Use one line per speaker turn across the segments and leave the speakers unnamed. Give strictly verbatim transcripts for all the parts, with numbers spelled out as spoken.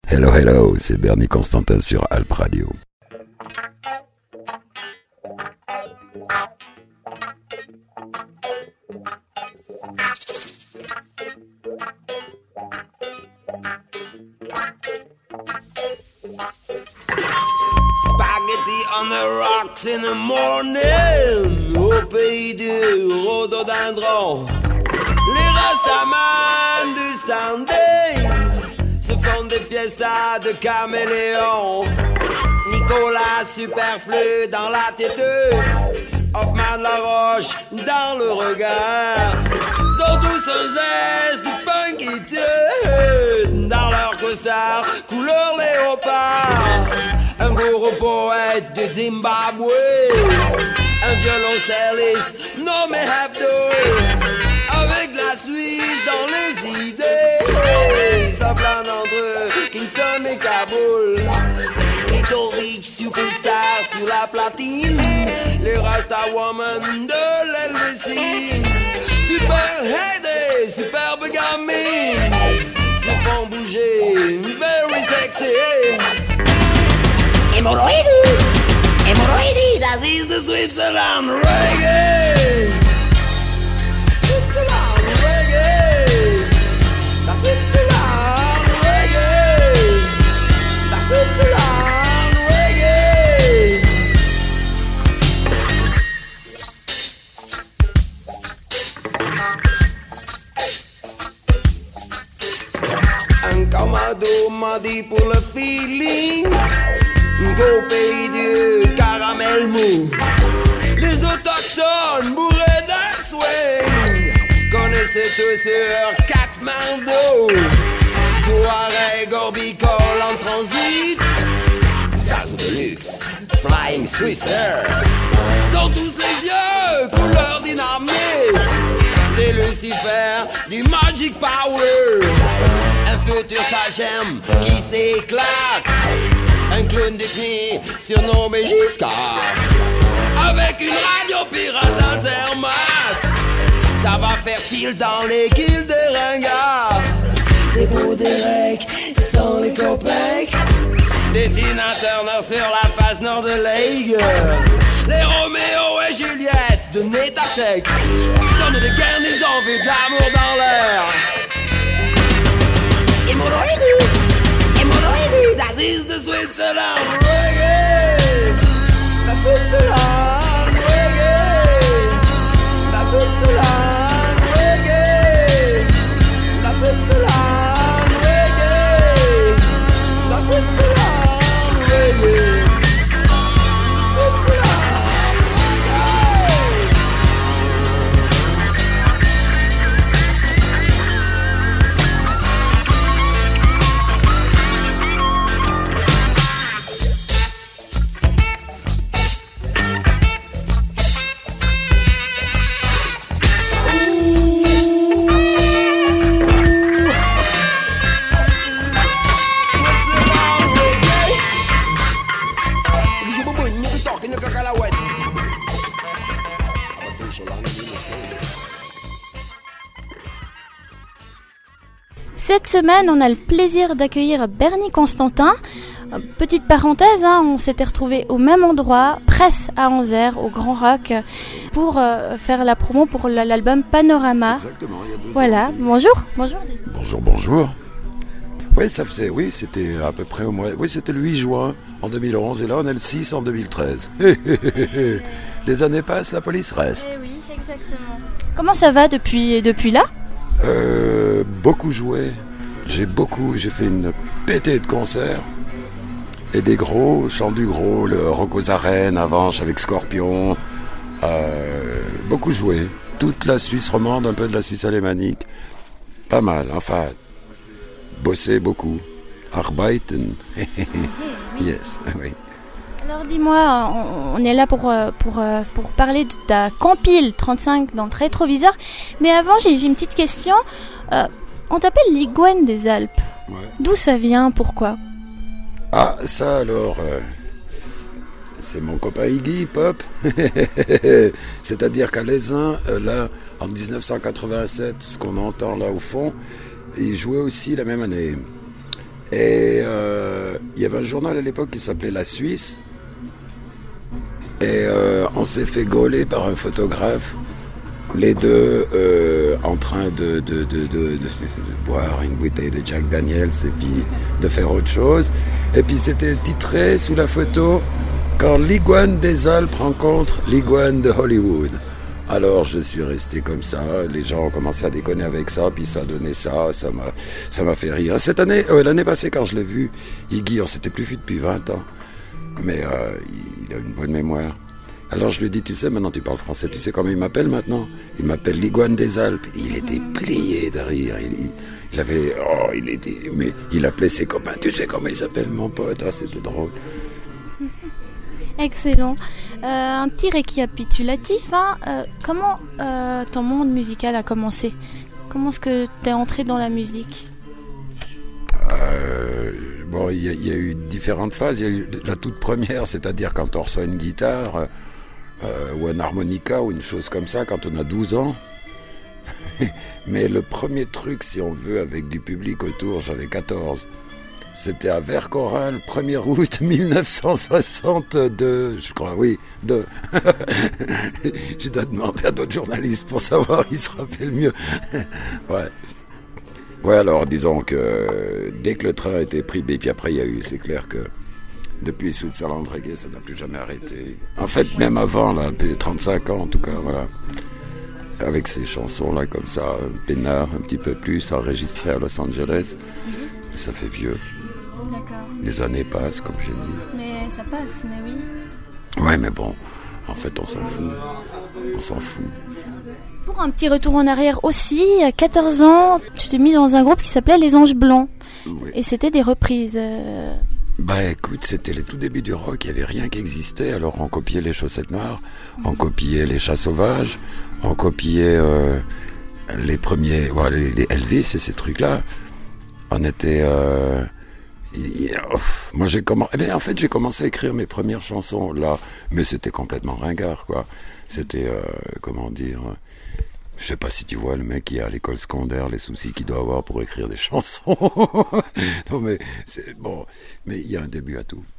Hello, hello, c'est Bernie Constantin sur Alp Radio.
Spaghetti on the rocks in the morning. Au pays du rhododendron, les rastaman du standing se font des fiestas de caméléons. Nicolas superflu dans l'attitude, Hoffman Laroche dans le regard. Sont tous un zeste de punkitude dans leur costard couleur léopard. Un gros poète du Zimbabwe, un violoncelliste nommé Hebdo, avec la Suisse dans les idées, ça plane entre Kingston et Kaboul. Rhétorique superstar sur la platine, les Rasta Woman de l'Helvétie. Super heady, superbe gamine, se font bouger, very sexy. Hémorroïde, hémorroïde, das ist the Switzerland reggae. Switzerland reggae, das Switzerland reggae, das Switzerland reggae. Un commando m'a dit pour le feeling, go pays du caramel mou. Les autochtones bourrés d'un swing connaissaient tous sur Katmandou. Touareg orbicole en transit, Sas de luxe, Flying Swisser. Sont tous les yeux couleur dynamite, des Lucifer, du Magic Power. Un futur Sachem qui s'éclate, un clown d'ethnie surnommé Giscard, avec une radio pirate Intermat. Ça va faire tilt dans les kills des ringards. Des gros Derek sans les copecs, des Tina Turner sur la face nord de Lake, les Roméo et Juliette de Netatech. Donne des guerres, ils ont vu de l'amour dans l'air. Hémorroïde, hémorroïde, das ist the Switzerland reggae. Das Switzerland reggae. Das Switzerland reggae. Das Switzerland reggae. Das Switzerland reggae.
Cette semaine, on a le plaisir d'accueillir Bernie Constantin. Petite parenthèse, hein, on s'était retrouvés au même endroit, presse à onze heures, au Grand Rock, pour euh, faire la promo pour l'album Panorama.
Exactement, il y a deux
Voilà,
ans.
bonjour. Bonjour.
Bonjour, bonjour. Oui, ça faisait, oui, c'était à peu près au mois, oui, c'était le huit juin en deux mille onze, et là on est le six en deux mille treize. Les années passent, la police reste.
Eh oui, exactement. Comment ça va depuis, depuis là ?
Euh, beaucoup joué. J'ai beaucoup, j'ai fait une pétée de concerts et des gros, chant du gros, le Rock aux Arènes, Avanche avec Scorpion. Euh, beaucoup joué. Toute la Suisse romande, un peu de la Suisse alémanique. Pas mal, enfin, bossé beaucoup. Arbeiten. Yes, oui.
Alors dis-moi, on, on est là pour, pour, pour parler de ta compile trente-cinq dans le rétroviseur. Mais avant, j'ai, j'ai une petite question. Euh, on t'appelle l'Igouane des Alpes.
Ouais.
D'où ça vient? Pourquoi?
Ah, ça alors, euh, c'est mon copain Iggy Pop. C'est-à-dire qu'à l'Aisin, euh, là, en dix-neuf cent quatre-vingt-sept, ce qu'on entend là au fond, il jouait aussi la même année. Et euh, il y avait un journal à l'époque qui s'appelait La Suisse. Et euh, on s'est fait gauler par un photographe, les deux euh, en train de, de, de, de, de, de boire une bouteille de Jack Daniels et puis de faire autre chose. Et puis c'était titré sous la photo « Quand l'iguane des Alpes rencontre l'iguane de Hollywood ». Alors je suis resté comme ça, les gens ont commencé à déconner avec ça, puis ça donnait ça, ça m'a, ça m'a fait rire. Cette année, euh, l'année passée quand je l'ai vu, Iggy, on s'était plus vu depuis vingt ans, mais euh, il a une bonne mémoire. Alors je lui dis, tu sais, maintenant tu parles français, tu sais comment il m'appelle maintenant? Il m'appelle l'iguane des Alpes. Il était plié de rire, il, il, il avait, oh, il était, mais il appelait ses copains, tu sais comment il s'appelle mon pote? Ah, c'était drôle.
Excellent. Euh, un petit récapitulatif, hein. euh, comment euh, ton monde musical a commencé? Comment est-ce que tu es entré dans la musique?
euh, Bon, il y, y a eu différentes phases. Il y a eu la toute première, c'est-à-dire quand on reçoit une guitare euh, ou un harmonica ou une chose comme ça, quand on a douze ans. Mais le premier truc, si on veut, avec du public autour, j'avais quatorze. C'était à Vercoral, premier août mille neuf cent soixante-deux, je crois, oui, deux. Je dois demander à d'autres journalistes pour savoir, ils se rappellent mieux. Ouais. Ouais, alors disons que dès que le train a été pris, et puis après il y a eu, c'est clair que depuis Switzerland Reggae, ça n'a plus jamais arrêté. En fait, même avant, là, trente-cinq ans en tout cas, voilà. Avec ces chansons-là comme ça, peinard, un petit peu plus, enregistrées à Los Angeles. Mais ça fait vieux.
D'accord.
Les années passent, comme j'ai dit.
Mais ça passe, mais oui.
Ouais, mais bon, en fait, on s'en fout. On s'en fout.
Pour un petit retour en arrière aussi, à quatorze ans, tu t'es mis dans un groupe qui s'appelait Les Anges Blancs.
Oui.
Et c'était des reprises. Euh...
Bah écoute, c'était les tout débuts du rock, il n'y avait rien qui existait, alors on copiait les Chaussettes Noires, on copiait les Chats Sauvages, on copiait euh, les premiers, ouais, les, les Elvis et ces trucs-là. On était... Euh, y, oh, moi j'ai commencé... Eh en fait j'ai commencé à écrire mes premières chansons là, mais c'était complètement ringard, quoi. C'était, euh, comment dire... Je sais pas si tu vois le mec qui est à l'école secondaire, les soucis qu'il doit avoir pour écrire des chansons. Non mais c'est bon, mais il y a un début à tout.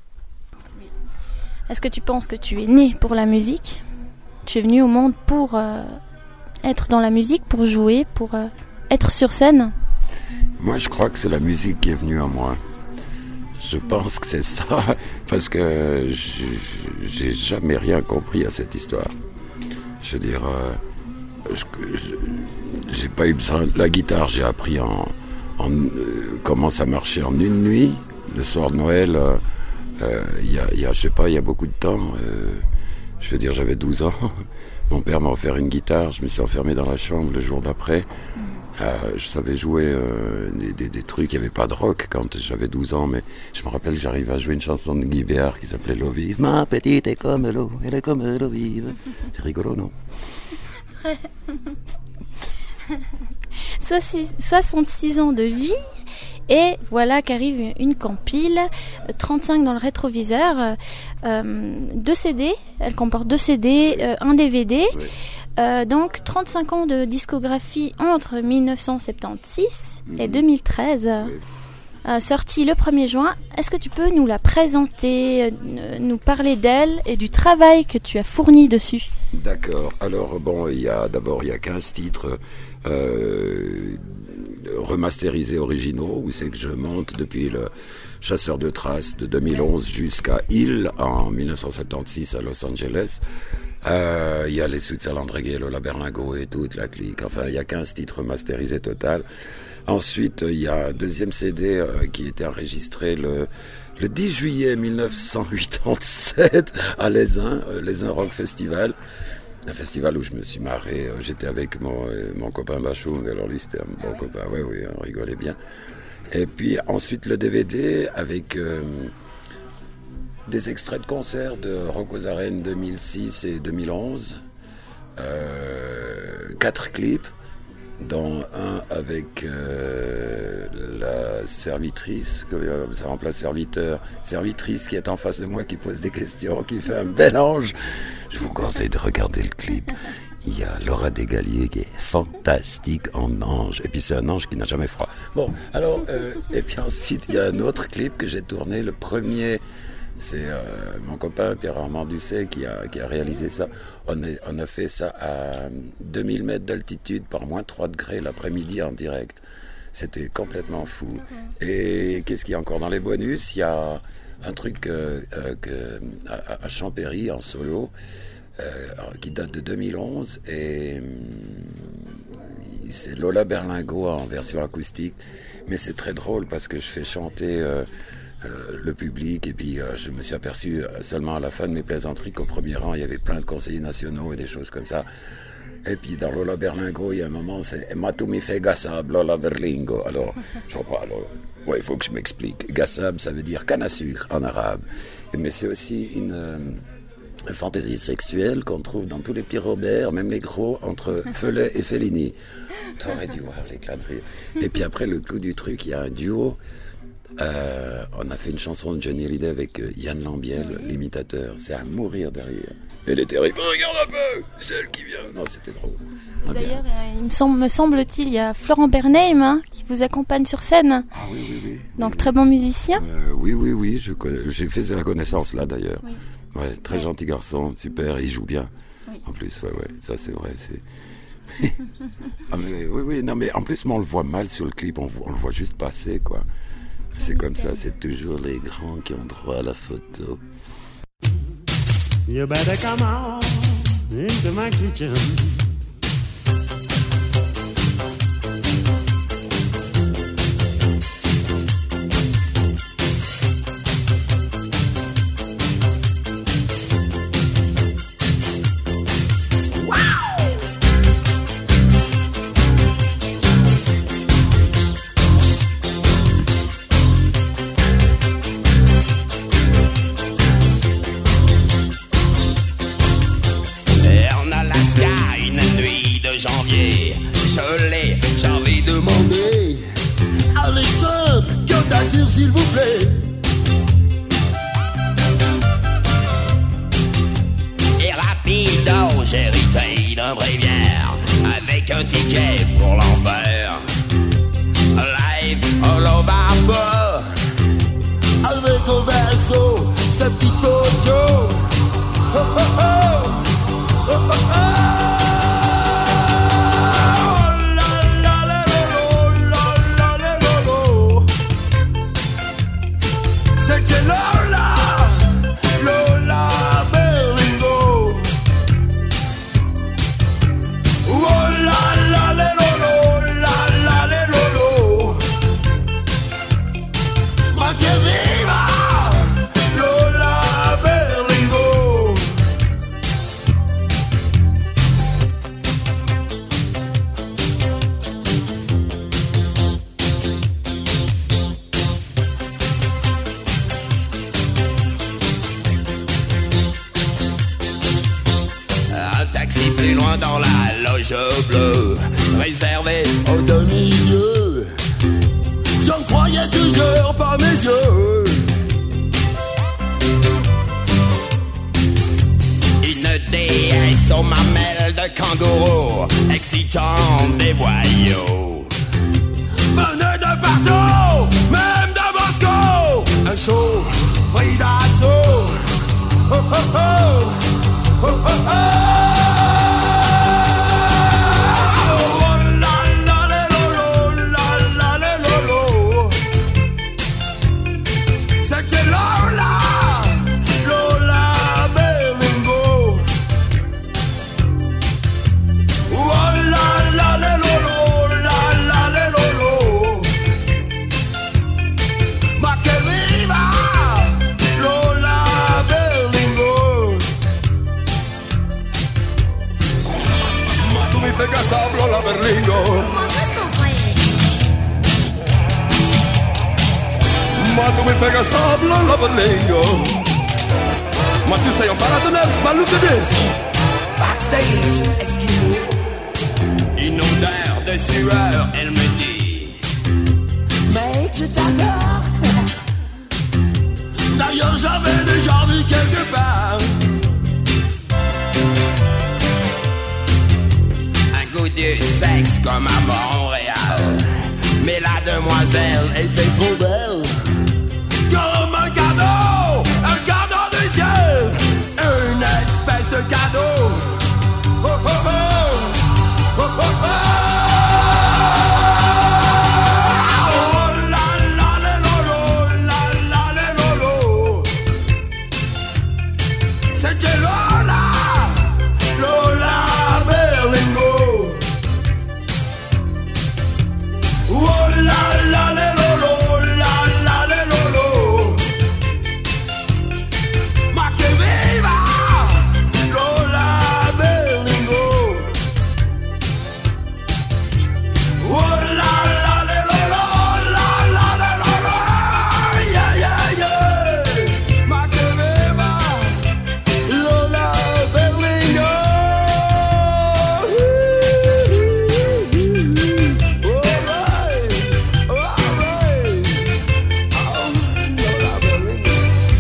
Est-ce que tu penses que tu es né pour la musique? Tu es venu au monde pour euh, être dans la musique, pour jouer, pour euh, être sur scène?
Moi je crois que c'est la musique qui est venue à moi. Je pense que c'est ça, parce que j'ai jamais rien compris à cette histoire. Je veux dire... Euh, Je, je, j'ai pas eu besoin. La guitare, j'ai appris en, en euh, comment ça marchait en une nuit, le soir de Noël. Il euh, y, a, y a, je sais pas, il y a beaucoup de temps. Euh, je veux dire, j'avais douze ans. Mon père m'a offert une guitare. Je me suis enfermé dans la chambre le jour d'après. Euh, je savais jouer euh, des, des, des trucs. Il n'y avait pas de rock quand j'avais douze ans, mais je me rappelle que j'arrivais à jouer une chanson de Guy Béard qui s'appelait L'eau vive. Ma petite est comme l'eau, elle est comme l'eau vive. C'est rigolo, non?
soixante-six ans de vie et voilà qu'arrive une compile, trente-cinq dans le rétroviseur, euh, deux C D, elle comporte deux C D, euh, un D V D, oui. euh, donc trente-cinq ans de discographie entre dix-neuf cent soixante-seize mmh. et deux mille treize. Oui. Euh, sortie le premier juin. Est-ce que tu peux nous la présenter, euh, nous parler d'elle et du travail que tu as fourni dessus?
D'accord. Alors bon, il y a d'abord il y a quinze titres euh, remasterisés originaux où c'est que je monte depuis le Chasseur de Traces de deux mille onze jusqu'à Hill en dix-neuf cent soixante-seize à Los Angeles. Euh, il y a les Switzerland Reggae, Lola Berlingot et toute la clique. Enfin, il y a quinze titres remasterisés total. Ensuite, il y a un deuxième C D euh, qui était enregistré le, le dix juillet dix-neuf cent quatre-vingt-sept à l'Aisin, euh, l'Aisin Rock Festival. Un festival où je me suis marré. Euh, j'étais avec mon, euh, mon copain Bachung, alors lui c'était un bon copain, oui, oui, on rigolait bien. Et puis ensuite le D V D avec euh, des extraits de concerts de Rock aux Arènes deux mille six et deux mille onze. Euh, quatre clips. Dont un avec euh, la servitrice, ça remplace serviteur, servitrice qui est en face de moi, qui pose des questions, qui fait un bel ange. Je vous conseille de regarder le clip. Il y a Laura Desgaliers qui est fantastique en ange. Et puis c'est un ange qui n'a jamais froid. Bon, alors, euh, et puis ensuite, il y a un autre clip que j'ai tourné. Le premier, c'est euh, mon copain Pierre-Armand Doucet qui a, qui a réalisé ça. On, est, on a fait ça à deux mille mètres d'altitude par moins trois degrés l'après-midi en direct. C'était complètement fou. Et qu'est-ce qu'il y a encore dans les bonus? Il y a un truc euh, euh, que, à, à Champéry en solo euh, qui date de deux mille onze et euh, c'est Lola Berlingot en version acoustique. Mais c'est très drôle parce que je fais chanter euh, euh, le public et puis euh, je me suis aperçu seulement à la fin de mes plaisanteries qu'au premier rang il y avait plein de conseillers nationaux et des choses comme ça. Et puis dans Lola Berlingo, il y a un moment, c'est Matumi fait Gassab, Lola Berlingo. Alors, je crois pas, alors, ouais, il faut que je m'explique. Gassab, ça veut dire canne à sucre en arabe. Mais c'est aussi une, euh, une fantaisie sexuelle qu'on trouve dans tous les petits Robert, même les gros, entre Felet et Fellini. T'aurais dû voir l'éclat de rire. Et puis après, le clou du truc, il y a un duo. Euh, on a fait une chanson de Johnny Hallyday avec euh, Yann Lambiel, l'imitateur. C'est à mourir de rire. Elle est terrible. Regarde un peu, c'est elle qui vient. Non, c'était drôle. Ah,
d'ailleurs, euh, il me, semble, me semble-t-il, il y a Florent Bernheim hein, qui vous accompagne sur scène.
Ah oui, oui, oui.
Donc
oui,
très bon musicien.
Euh, oui, oui, oui. Je connais, j'ai fait sa connaissance là d'ailleurs.
Oui.
Ouais, très ouais. gentil garçon, super. Il joue bien. Oui. En plus, ouais, ouais. Ça c'est vrai. C'est. ah, mais, oui, oui. Non, mais en plus, on le voit mal sur le clip. On, on le voit juste passer, quoi. C'est comme ça, c'est toujours les grands qui ont droit à la photo.
You better come on into my kitchen.
Janvier, je l'ai, j'avais demandé à l'exemple, Côte d'Azur s'il vous plaît. Et rapido, j'ai hérité d'un bréviaire avec un ticket pour l'enfer. Live all over, avec au verso, cette petite photo. Oh oh oh, oh oh oh. C'était Lola, Lola Berlingo. Oh la la la lolo, la la la lolo. Ma que viva, Lola Berlingo. Plus loin dans la loge bleue, réservée aux demi-dieux. J'en croyais toujours pas mes yeux. Une déesse aux mamelles de kangourou, excitant des voyous. Venez de partout, même de Moscou. Un show pris d'assaut. Oh oh oh, oh oh oh. Lola Berlingo. Ma tu mi fai casare Lola Berlingo. Ma tu sei un paratonel, ma look at this. Backstage, esquive. Une odeur de sueur, elle me dit. Mec, je t'adore. D'ailleurs, j'avais déjà vu quelque part. comme à Montréal. Mais la demoiselle était trop belle, comme un cadeau, un cadeau du ciel, une espèce de cadeau. Oh, oh, oh, oh, oh, oh. C'était Lola, Lola Berlingo. Oh la la la lolo, la la la lolo. Ma que viva, Lola Berlingo. Oh la la la lolo, la la la lolo. Yeah yeah yeah. Ma que viva. Lola Berlingo. All right, all right. Oh, Lola Berlingo.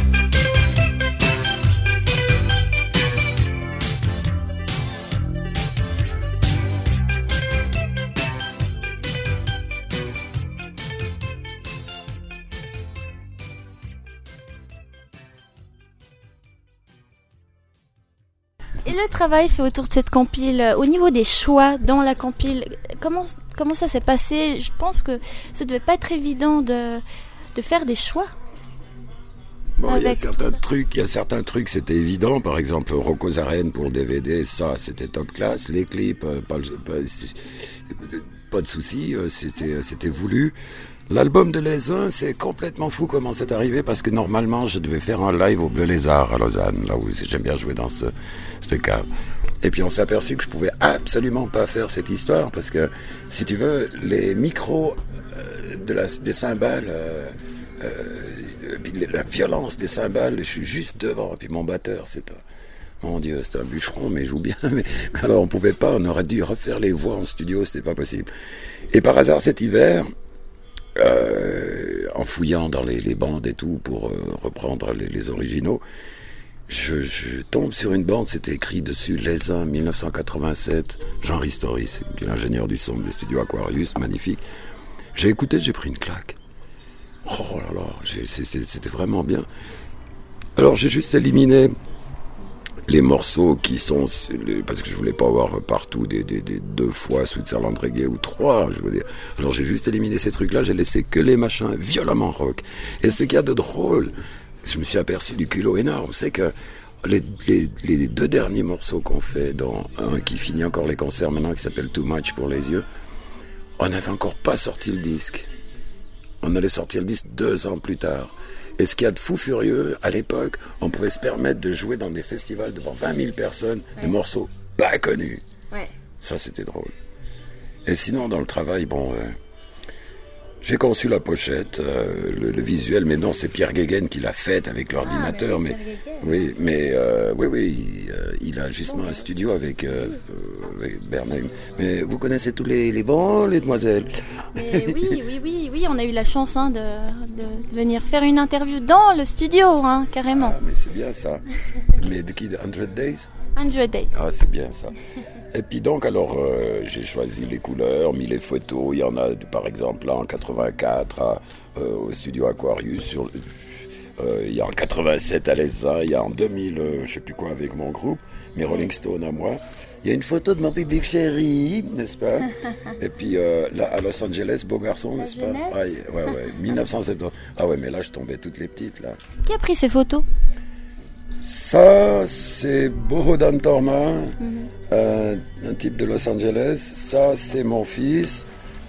Et le travail fait autour de cette compile, euh, au niveau des choix dans la compile, comment, comment ça s'est passé? Je pense que ça devait pas être évident de, de faire des choix.
Bon, il y a
Avec-
certains trucs, il y a certains trucs, c'était évident. Par exemple, Rocco's Arène pour le D V D, ça, c'était top classe. Les clips, euh, pas, le- pas, pas de souci, euh, c'était, c'était voulu. L'album de Lézin, c'est complètement fou comment c'est arrivé parce que normalement, je devais faire un live au Bleu Lézard à Lausanne, là où j'aime bien jouer dans ce, ce cave. Et puis on s'est aperçu que je pouvais absolument pas faire cette histoire parce que, si tu veux, les micros euh, de la, des cymbales, euh, euh, puis la violence des cymbales, je suis juste devant. Et puis mon batteur, c'est un, mon Dieu, c'est un bûcheron, mais il joue bien. Mais, mais alors on pouvait pas, on aurait dû refaire les voix en studio, c'était pas possible. Et par hasard cet hiver, euh, en fouillant dans les, les bandes et tout pour euh, reprendre les, les originaux, je, je tombe sur une bande, c'était écrit dessus Lézin dix-neuf cent quatre-vingt-sept, Jean Ristori, c'est l'ingénieur du son des studios Aquarius, magnifique. J'ai écouté, j'ai pris une claque. Oh là là, j'ai- c'est- c'est- c'était vraiment bien. Alors j'ai juste éliminé les morceaux qui sont, les- parce que je voulais pas avoir partout des, des, des deux fois Switzerland Reggae ou trois, je veux dire. Alors j'ai juste éliminé ces trucs-là, j'ai laissé que les machins violemment rock. Et ce qu'il y a de drôle, je me suis aperçu du culot énorme, c'est que les, les, les deux derniers morceaux qu'on fait, dans un qui finit encore les concerts maintenant, qui s'appelle Too Much pour les yeux, on n'avait encore pas sorti le disque. On allait sortir le disque deux ans plus tard. Et ce qu'il y a de fou furieux, à l'époque, on pouvait se permettre de jouer dans des festivals devant vingt mille personnes, des morceaux pas connus.
Ouais.
Ça, c'était drôle. Et sinon, dans le travail, bon, euh, j'ai conçu la pochette, euh, le, le visuel, mais non, c'est Pierre Guéguen qui l'a faite avec l'ordinateur.
mais
mais
Pierre Guéguen.
oui, mais euh, oui, oui, il, euh, il a justement un studio avec, euh, euh, avec Bernheim. Mais vous connaissez tous les, les bons, les demoiselles.
Mais oui, oui, oui, oui, on a eu la chance hein, de, de venir faire une interview dans le studio, hein, carrément.
Ah, mais c'est bien ça. Mais de qui, de cent Days?
Hundred Days.
Ah, c'est bien ça. Et puis donc, alors, euh, j'ai choisi les couleurs, mis les photos. Il y en a, par exemple, là, en quatre-vingt-quatre, à, euh, au studio Aquarius. Sur, euh, il y a en quatre-vingt-sept à Lézin. Il y a en deux mille, euh, je sais plus quoi, avec mon groupe, mes Rolling Stones à moi. Il y a une photo de mon public chéri, n'est-ce pas? Et puis euh, là, à Los Angeles, beau garçon,
La
n'est-ce pas?
jeunesse.
Ah, y- ouais, ouais, dix-neuf cent soixante-dix. Ah ouais, mais là, je tombais toutes les petites, là.
Qui a pris ces photos?
Ça, c'est Bohodan Torma, un, un type de Los Angeles. Ça, c'est mon fils.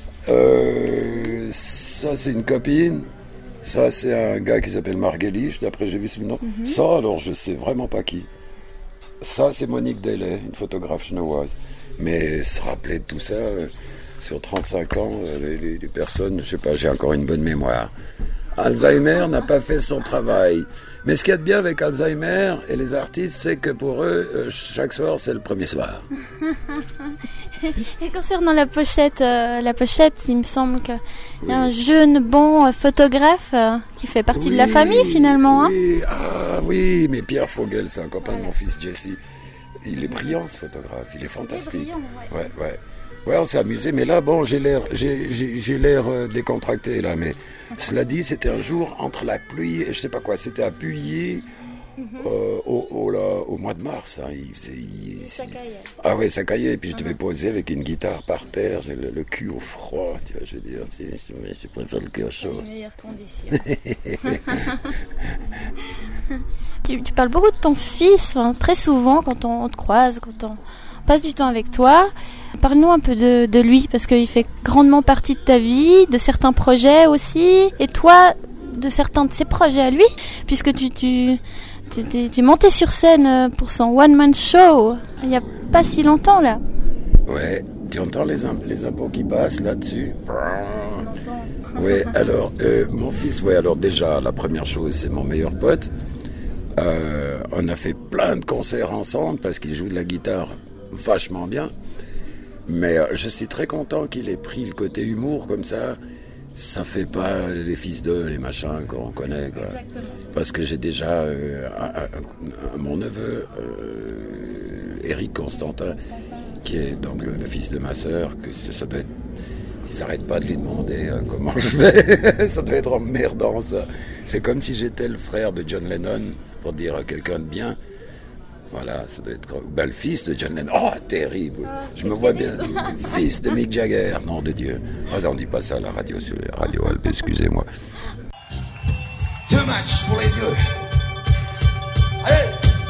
Euh, ça, c'est une copine. Ça, c'est un gars qui s'appelle Marguerite, d'après j'ai vu son nom. Ça, alors, je sais vraiment pas qui. Ça, c'est Monique Delay, une photographe chinoise. Mais se rappeler de tout ça, euh, sur trente-cinq ans, euh, les, les- les personnes, je sais pas, j'ai encore une bonne mémoire. Alzheimer n'a pas fait son travail. Mais ce qu'il y a de bien avec Alzheimer et les artistes, c'est que pour eux, euh, chaque soir, c'est le premier soir.
Et concernant la pochette, euh, la pochette, il me semble qu'il y a un jeune bon euh, photographe euh, qui fait partie de la
Oui,
famille finalement. Hein.
Oui, ah oui, mais Pierre Fogel, c'est un copain de mon fils Jesse. Il est brillant ce photographe, il est fantastique.
brillant,
ouais, ouais. Ouais, on s'est amusé, mais là, bon, j'ai l'air, j'ai, j'ai, j'ai l'air euh, décontracté, là, mais cela dit, c'était un jour entre la pluie et je sais pas quoi, c'était à Puyi, mm-hmm. euh, au, au, là, au mois de mars, hein, il faisait... Il,
ça caillait.
Ah ouais, ça caillait, et puis je devais
mm-hmm.
poser avec une guitare par terre, j'ai le, le cul au froid, tu vois, je veux dire, si, si, je préfère le cul au chaud.
Les meilleures conditions. tu, tu parles beaucoup de ton fils, hein, très souvent, quand on, on te croise, quand on... passe du temps avec toi. Parle-nous un peu de, de lui, parce qu'il fait grandement partie de ta vie, de certains projets aussi, et toi, de certains de ses projets à lui, puisque tu, tu, tu, tu, tu es monté sur scène pour son one-man show, il n'y a pas si longtemps, là.
Ouais, tu entends les, imp- les impôts qui passent là-dessus? Ouais, alors, euh, mon fils, ouais, alors déjà, la première chose, c'est mon meilleur pote. Euh, on a fait plein de concerts ensemble, parce qu'il joue de la guitare vachement bien, mais euh, je suis très content qu'il ait pris le côté humour comme ça. Ça fait pas les fils d'eux, les machins qu'on connaît, quoi. Exactement. Parce que j'ai déjà euh, un, un, un, mon neveu euh, Éric Constantin, qui est donc le, le fils de ma sœur, que ça, ça doit être, ils n'arrêtent pas de lui demander euh, comment je vais. Ça doit être emmerdant, ça. C'est comme si j'étais le frère de John Lennon, pour dire à quelqu'un de bien. Voilà, ça doit être... Ben, le fils de John Lennon. Oh, terrible. Oh, je me vois bien. Fils de Mick Jagger. Nom de Dieu. Oh, on dit pas ça à la radio, sur les radios Alpes, excusez-moi.
Too much pour les yeux. Allez!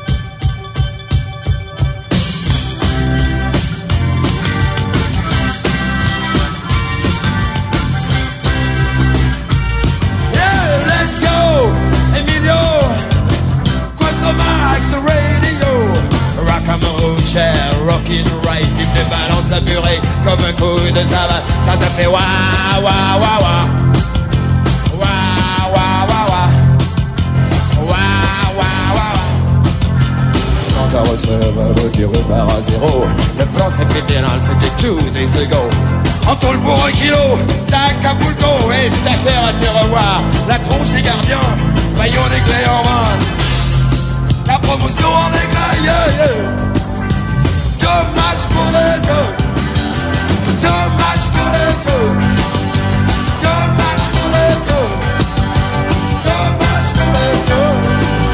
Yeah, let's go! Emilio! Quantum Max, the radio! Rock à mon chair, rockin' right, tu te balances la purée comme un coup de savate, ça te fait wah wah wah wah. Wah wah wah wah. Wah wah wah wah. Quand ta receveur tu repars à zéro, le plan c'est fédéral, c'était two days ago. En tôle pour un kilo, d'Acapulco et Stacer à te revoir. La tronche des gardiens, maillot des clés en main. La promotion en éclat, yeah, yeah. Dommage pour les autres. Dommage pour les autres. Dommage pour les autres. Dommage pour les autres.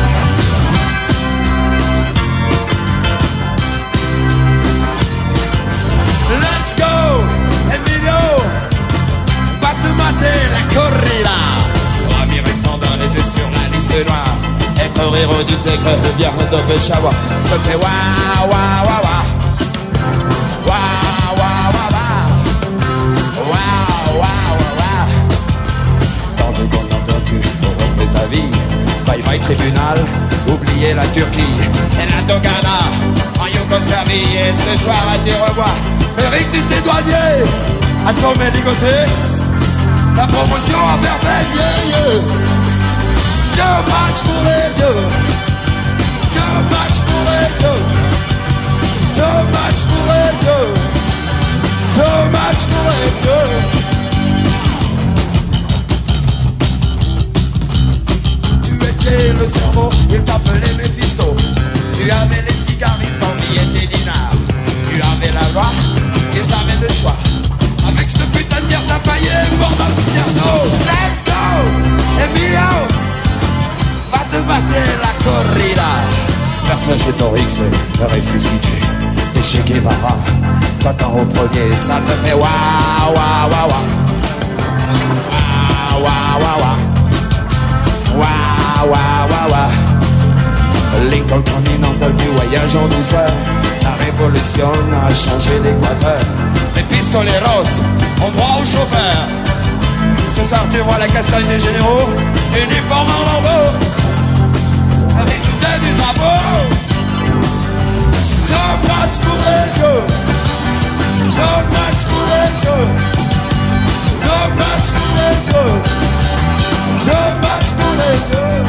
Let's go, Emilio. Va te mater la corrida. Ravi resplendant, les yeux sur la liste noire. Être héros du secret vient de Peshawar. Je fais wah wah wah wah. Wah wah wah wah. Wah wah wah wah. Tant de qu'on entend tu refais ta vie. Bye bye tribunal, oubliez la Turquie. Et la Dogana, en Yougoslavie. Et ce soir à te revoir. Eric tu sais douanier, assommé ligoté. La promotion en merveille, yeah, yeah. Dommage pour les yeux. Dommage pour les yeux. Dommage pour les yeux. Dommage pour les yeux. Tu étais le cerveau, il t'appelait Mephisto. Tu avais les cigares, ils enviaient tes dinars. Tu avais la loi, ils avaient le choix. Avec cette putain de bière t'as failli mort dans le cerceau. Let's go, Emilio. Va te battre la corrida. Personne chez Torix est ressuscité. Et chez Guevara, t'attends au premier, ça te fait wah wah wah wah. Wah wah wah wah. Wah wah wah wah. Lincoln Continental du voyage en douceur. La révolution a changé d'équateur. Les pistoleros ont droit au chauffeur. Ce soir tu vois la castagne des généraux. Uniforme en lambeau. Avec nous aide du drapeau. Dommage pour les yeux. Dommage pour les yeux. Dommage pour les yeux. Dommage pour les yeux.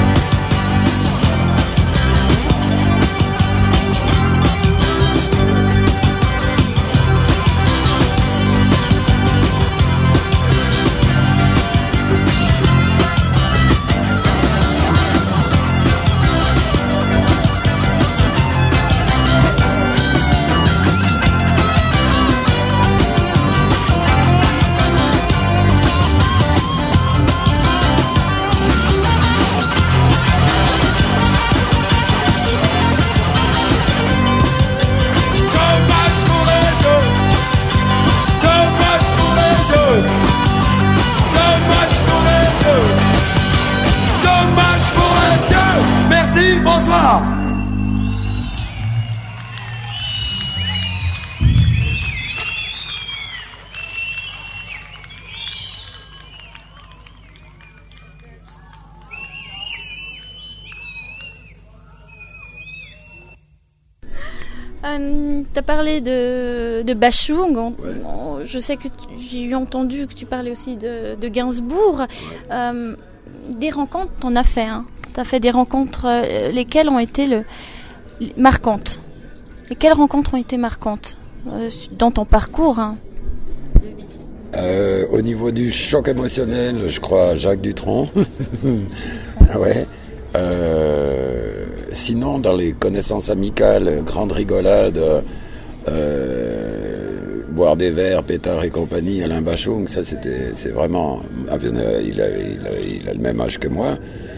Euh, tu as parlé de, de Bashung. On,
Ouais.
on- je sais que tu- j'ai eu entendu que tu parlais aussi de, de Gainsbourg. Euh, des rencontres, tu en as fait. Hein. Tu as fait des rencontres, euh, lesquelles ont été le, les- marquantes. Et quelles rencontres ont été marquantes euh, dans ton parcours hein.
Euh, au niveau du choc émotionnel, je crois à Jacques Dutronc. Ah ouais. Euh, sinon, dans les connaissances amicales, grande rigolade, euh, boire des verres, pétard et compagnie, Alain Bashung, ça c'était, c'est vraiment, il a, il a, il a le même âge que moi.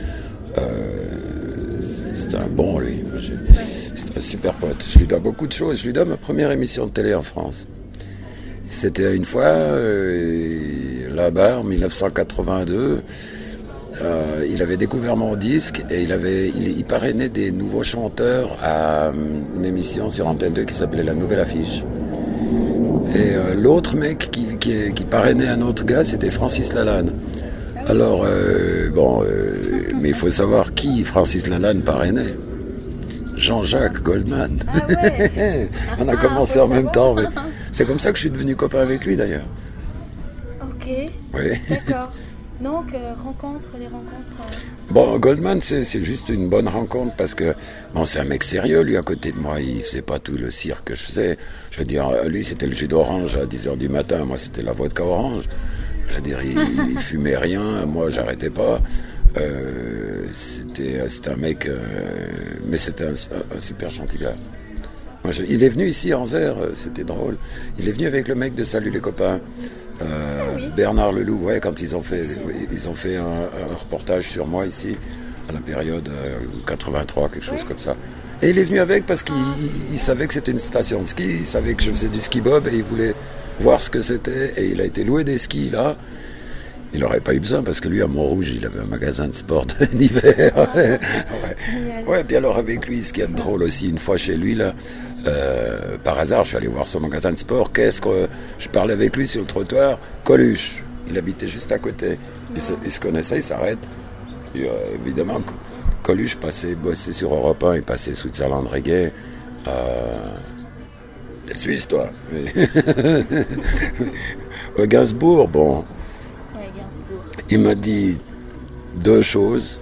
Euh, c'était un bon lui. J'ai- C'était un super pote. Je lui dois beaucoup de choses. Je lui dois ma première émission de télé en France. C'était une fois, euh, là-bas, en dix-neuf cent quatre-vingt-deux, euh, il avait découvert mon disque et il, avait, il, il parrainait des nouveaux chanteurs à euh, une émission sur Antenne deux qui s'appelait La Nouvelle Affiche. Et euh, l'autre mec qui, qui, qui parrainait un autre gars, c'était Francis Lalanne. Alors, euh, bon, euh, mais il faut savoir qui Francis Lalanne parrainait. Jean-Jacques Goldman.
Ah ouais.
On a
Ah,
commencé
faut
en même
savoir.
temps. Mais c'est comme ça que je suis devenu copain avec lui d'ailleurs.
Ok,
Oui.
d'accord. Donc, euh, rencontres, les rencontres. euh,
Bon, Goldman, c'est, c'est juste une bonne rencontre parce que bon, c'est un mec sérieux, lui, à côté de moi. Il faisait pas tout le cirque que je faisais. Je veux dire, lui, c'était le jus d'orange à dix heures du matin. Moi, c'était la vodka orange. Je veux dire, il, il fumait rien. Moi, j'arrêtais pas. Euh, c'était, c'était un mec, euh, mais c'était un, un, un super gentil gars. Moi, je, il est venu ici à Anzère, c'était drôle. Il est venu avec le mec de Salut les copains, euh,
Ah oui.
Bernard Leloup. Ouais, quand ils ont fait, ils ont fait un, un reportage sur moi ici à la période euh, quatre-vingt-trois, quelque chose comme ça. Et il est venu avec parce qu'il il, il savait que c'était une station de ski, il savait que je faisais du ski bob et il voulait voir ce que c'était. Et il a été louer des skis là. Il n'aurait pas eu besoin parce que lui, à Montrouge, il avait un magasin de sport d'hiver. Ouais. Ouais. Ouais, puis alors avec lui, ce qui est drôle aussi, une fois chez lui, là, euh, par hasard, je suis allé voir son magasin de sport. Qu'est-ce que je parlais avec lui sur le trottoir? Coluche. Il habitait juste à côté. Il se, il se connaissait, il s'arrête. Et, euh, évidemment, Coluche passait, bossait sur Europe un, il passait Switzerland Reggae. Euh, T'es le Suisse, toi. Mais... Gainsbourg, bon.
Ouais, Gainsbourg.
Il m'a dit deux choses,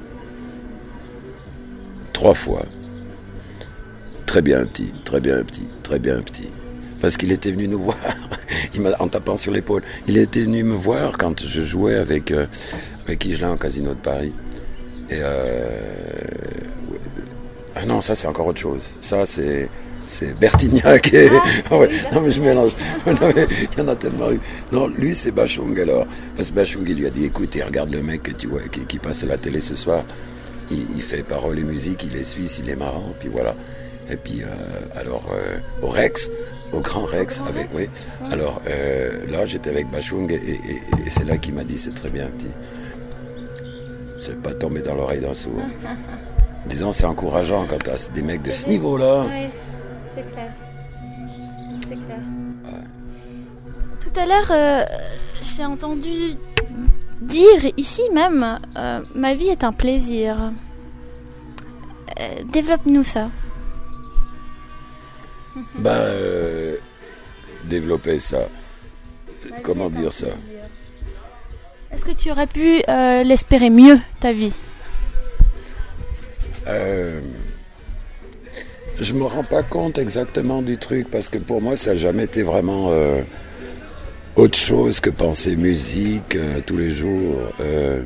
trois fois. Très bien petit, très bien petit, très bien petit. Parce qu'il était venu nous voir, il m'a, en tapant sur l'épaule. Il était venu me voir quand je jouais avec, euh, avec Higelin au Casino de Paris. Et euh, ah non, ça c'est encore autre chose. Ça c'est... C'est Bertignac et...
Ah,
ouais.
oui,
Non mais je mélange. Non, mais il y en a tellement eu. Non, lui c'est Bashung alors. Parce que Bashung il lui a dit écoute, regarde le mec que tu vois qui, qui passe à la télé ce soir. Il, il fait paroles et musique, il est suisse, il est marrant, puis voilà. Et puis euh, alors euh, au Rex, au Grand Rex, avec oui. Alors euh, là j'étais avec Bashung et, et, et, et c'est là qu'il m'a dit c'est très bien petit. C'est pas tombé dans l'oreille d'un sourd. Disons c'est encourageant quand t'as des mecs de ce niveau-là.
Ouais. C'est clair. C'est clair. Ouais. Tout à l'heure, euh, j'ai entendu dire ici même, euh, ma vie est un plaisir. Euh, développe-nous ça.
Ben, euh, développer ça.
Ma
Comment
vie est un
dire ça?
plaisir. Est-ce que tu aurais pu euh, l'espérer mieux, ta vie?
Euh, je me rends pas compte exactement du truc parce que pour moi ça n'a jamais été vraiment euh, autre chose que penser musique euh, tous les jours. Euh,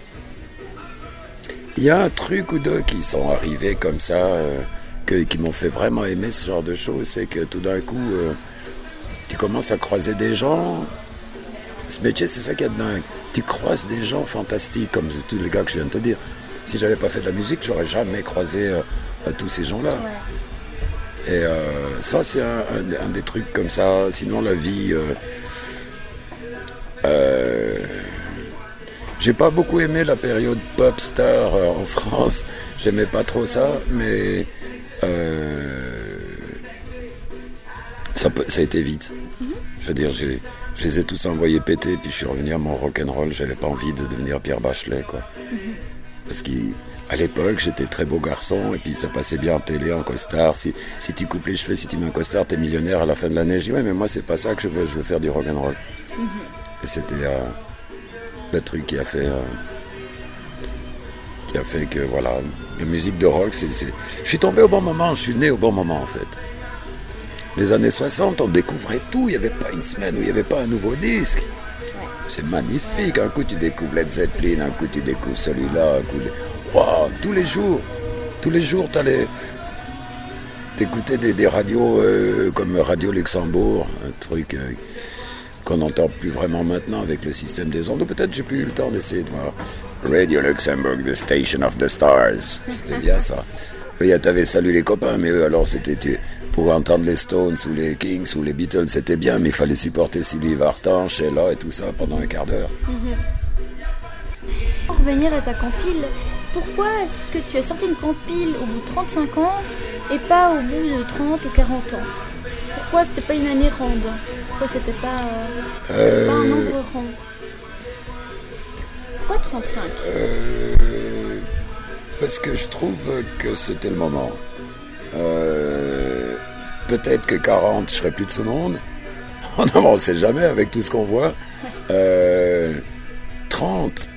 Il y a un truc ou deux qui sont arrivés comme ça, euh, que, qui m'ont fait vraiment aimer ce genre de choses, c'est que tout d'un coup euh, tu commences à croiser des gens. Ce métier c'est ça qui est dingue. Tu croises des gens fantastiques comme tous les gars que je viens de te dire. Si j'avais pas fait de la musique, j'aurais jamais croisé euh, tous ces gens-là. Ouais. Et euh, ça, c'est un, un, un des trucs comme ça. Sinon, la vie... Euh, euh, j'ai pas beaucoup aimé la période pop star euh, en France. J'aimais pas trop ça, mais... Euh, ça, ça a été vite. Mm-hmm. Je veux dire, j'ai, je les ai tous envoyés péter, puis je suis revenu à mon rock'n'roll. J'avais pas envie de devenir Pierre Bachelet, quoi. Mm-hmm. Parce qu'à l'époque, j'étais très beau garçon, et puis ça passait bien en télé, en costard. Si, si tu coupes les cheveux, si tu mets un costard, t'es millionnaire à la fin de l'année. Je dis, ouais, mais moi, c'est pas ça que je veux, je veux faire du rock'n'roll. Mm-hmm. Et c'était euh, le truc qui a fait... Euh, qui a fait que, voilà, la musique de rock, c'est, c'est... Je suis tombé au bon moment, je suis né au bon moment, en fait. Les années soixante, on découvrait tout. Il n'y avait pas une semaine où il n'y avait pas un nouveau disque. Ouais. C'est magnifique. Un coup, tu découvres Led Zeppelin, un coup, tu découvres celui-là, un coup... Wow, tous les jours. Tous les jours, t'allais... T'écoutais des, des radios euh, comme Radio Luxembourg, un truc euh, qu'on n'entend plus vraiment maintenant avec le système des ondes. Ou peut-être j'ai plus eu le temps d'essayer de voir. Radio Luxembourg, the station of the stars. C'était bien ça. Oui, t'avais Salut les copains, mais eux, alors c'était... Tu, pour entendre les Stones ou les Kings ou les Beatles, c'était bien, mais il fallait supporter Sylvie Vartan, Sheila et tout ça pendant un quart d'heure.
Mm-hmm. Pour revenir à ta compile, pourquoi est-ce que tu as sorti une compile au bout de trente-cinq ans et pas au bout de trente ou quarante ans? Pourquoi c'était pas une année ronde? Pourquoi c'était pas, euh, euh... pas un nombre rond? Pourquoi trente-cinq?
euh... Parce que je trouve que c'était le moment. Euh... Peut-être que quarante, je serais plus de ce monde. On n'avançait jamais avec tout ce qu'on voit. Euh... trente,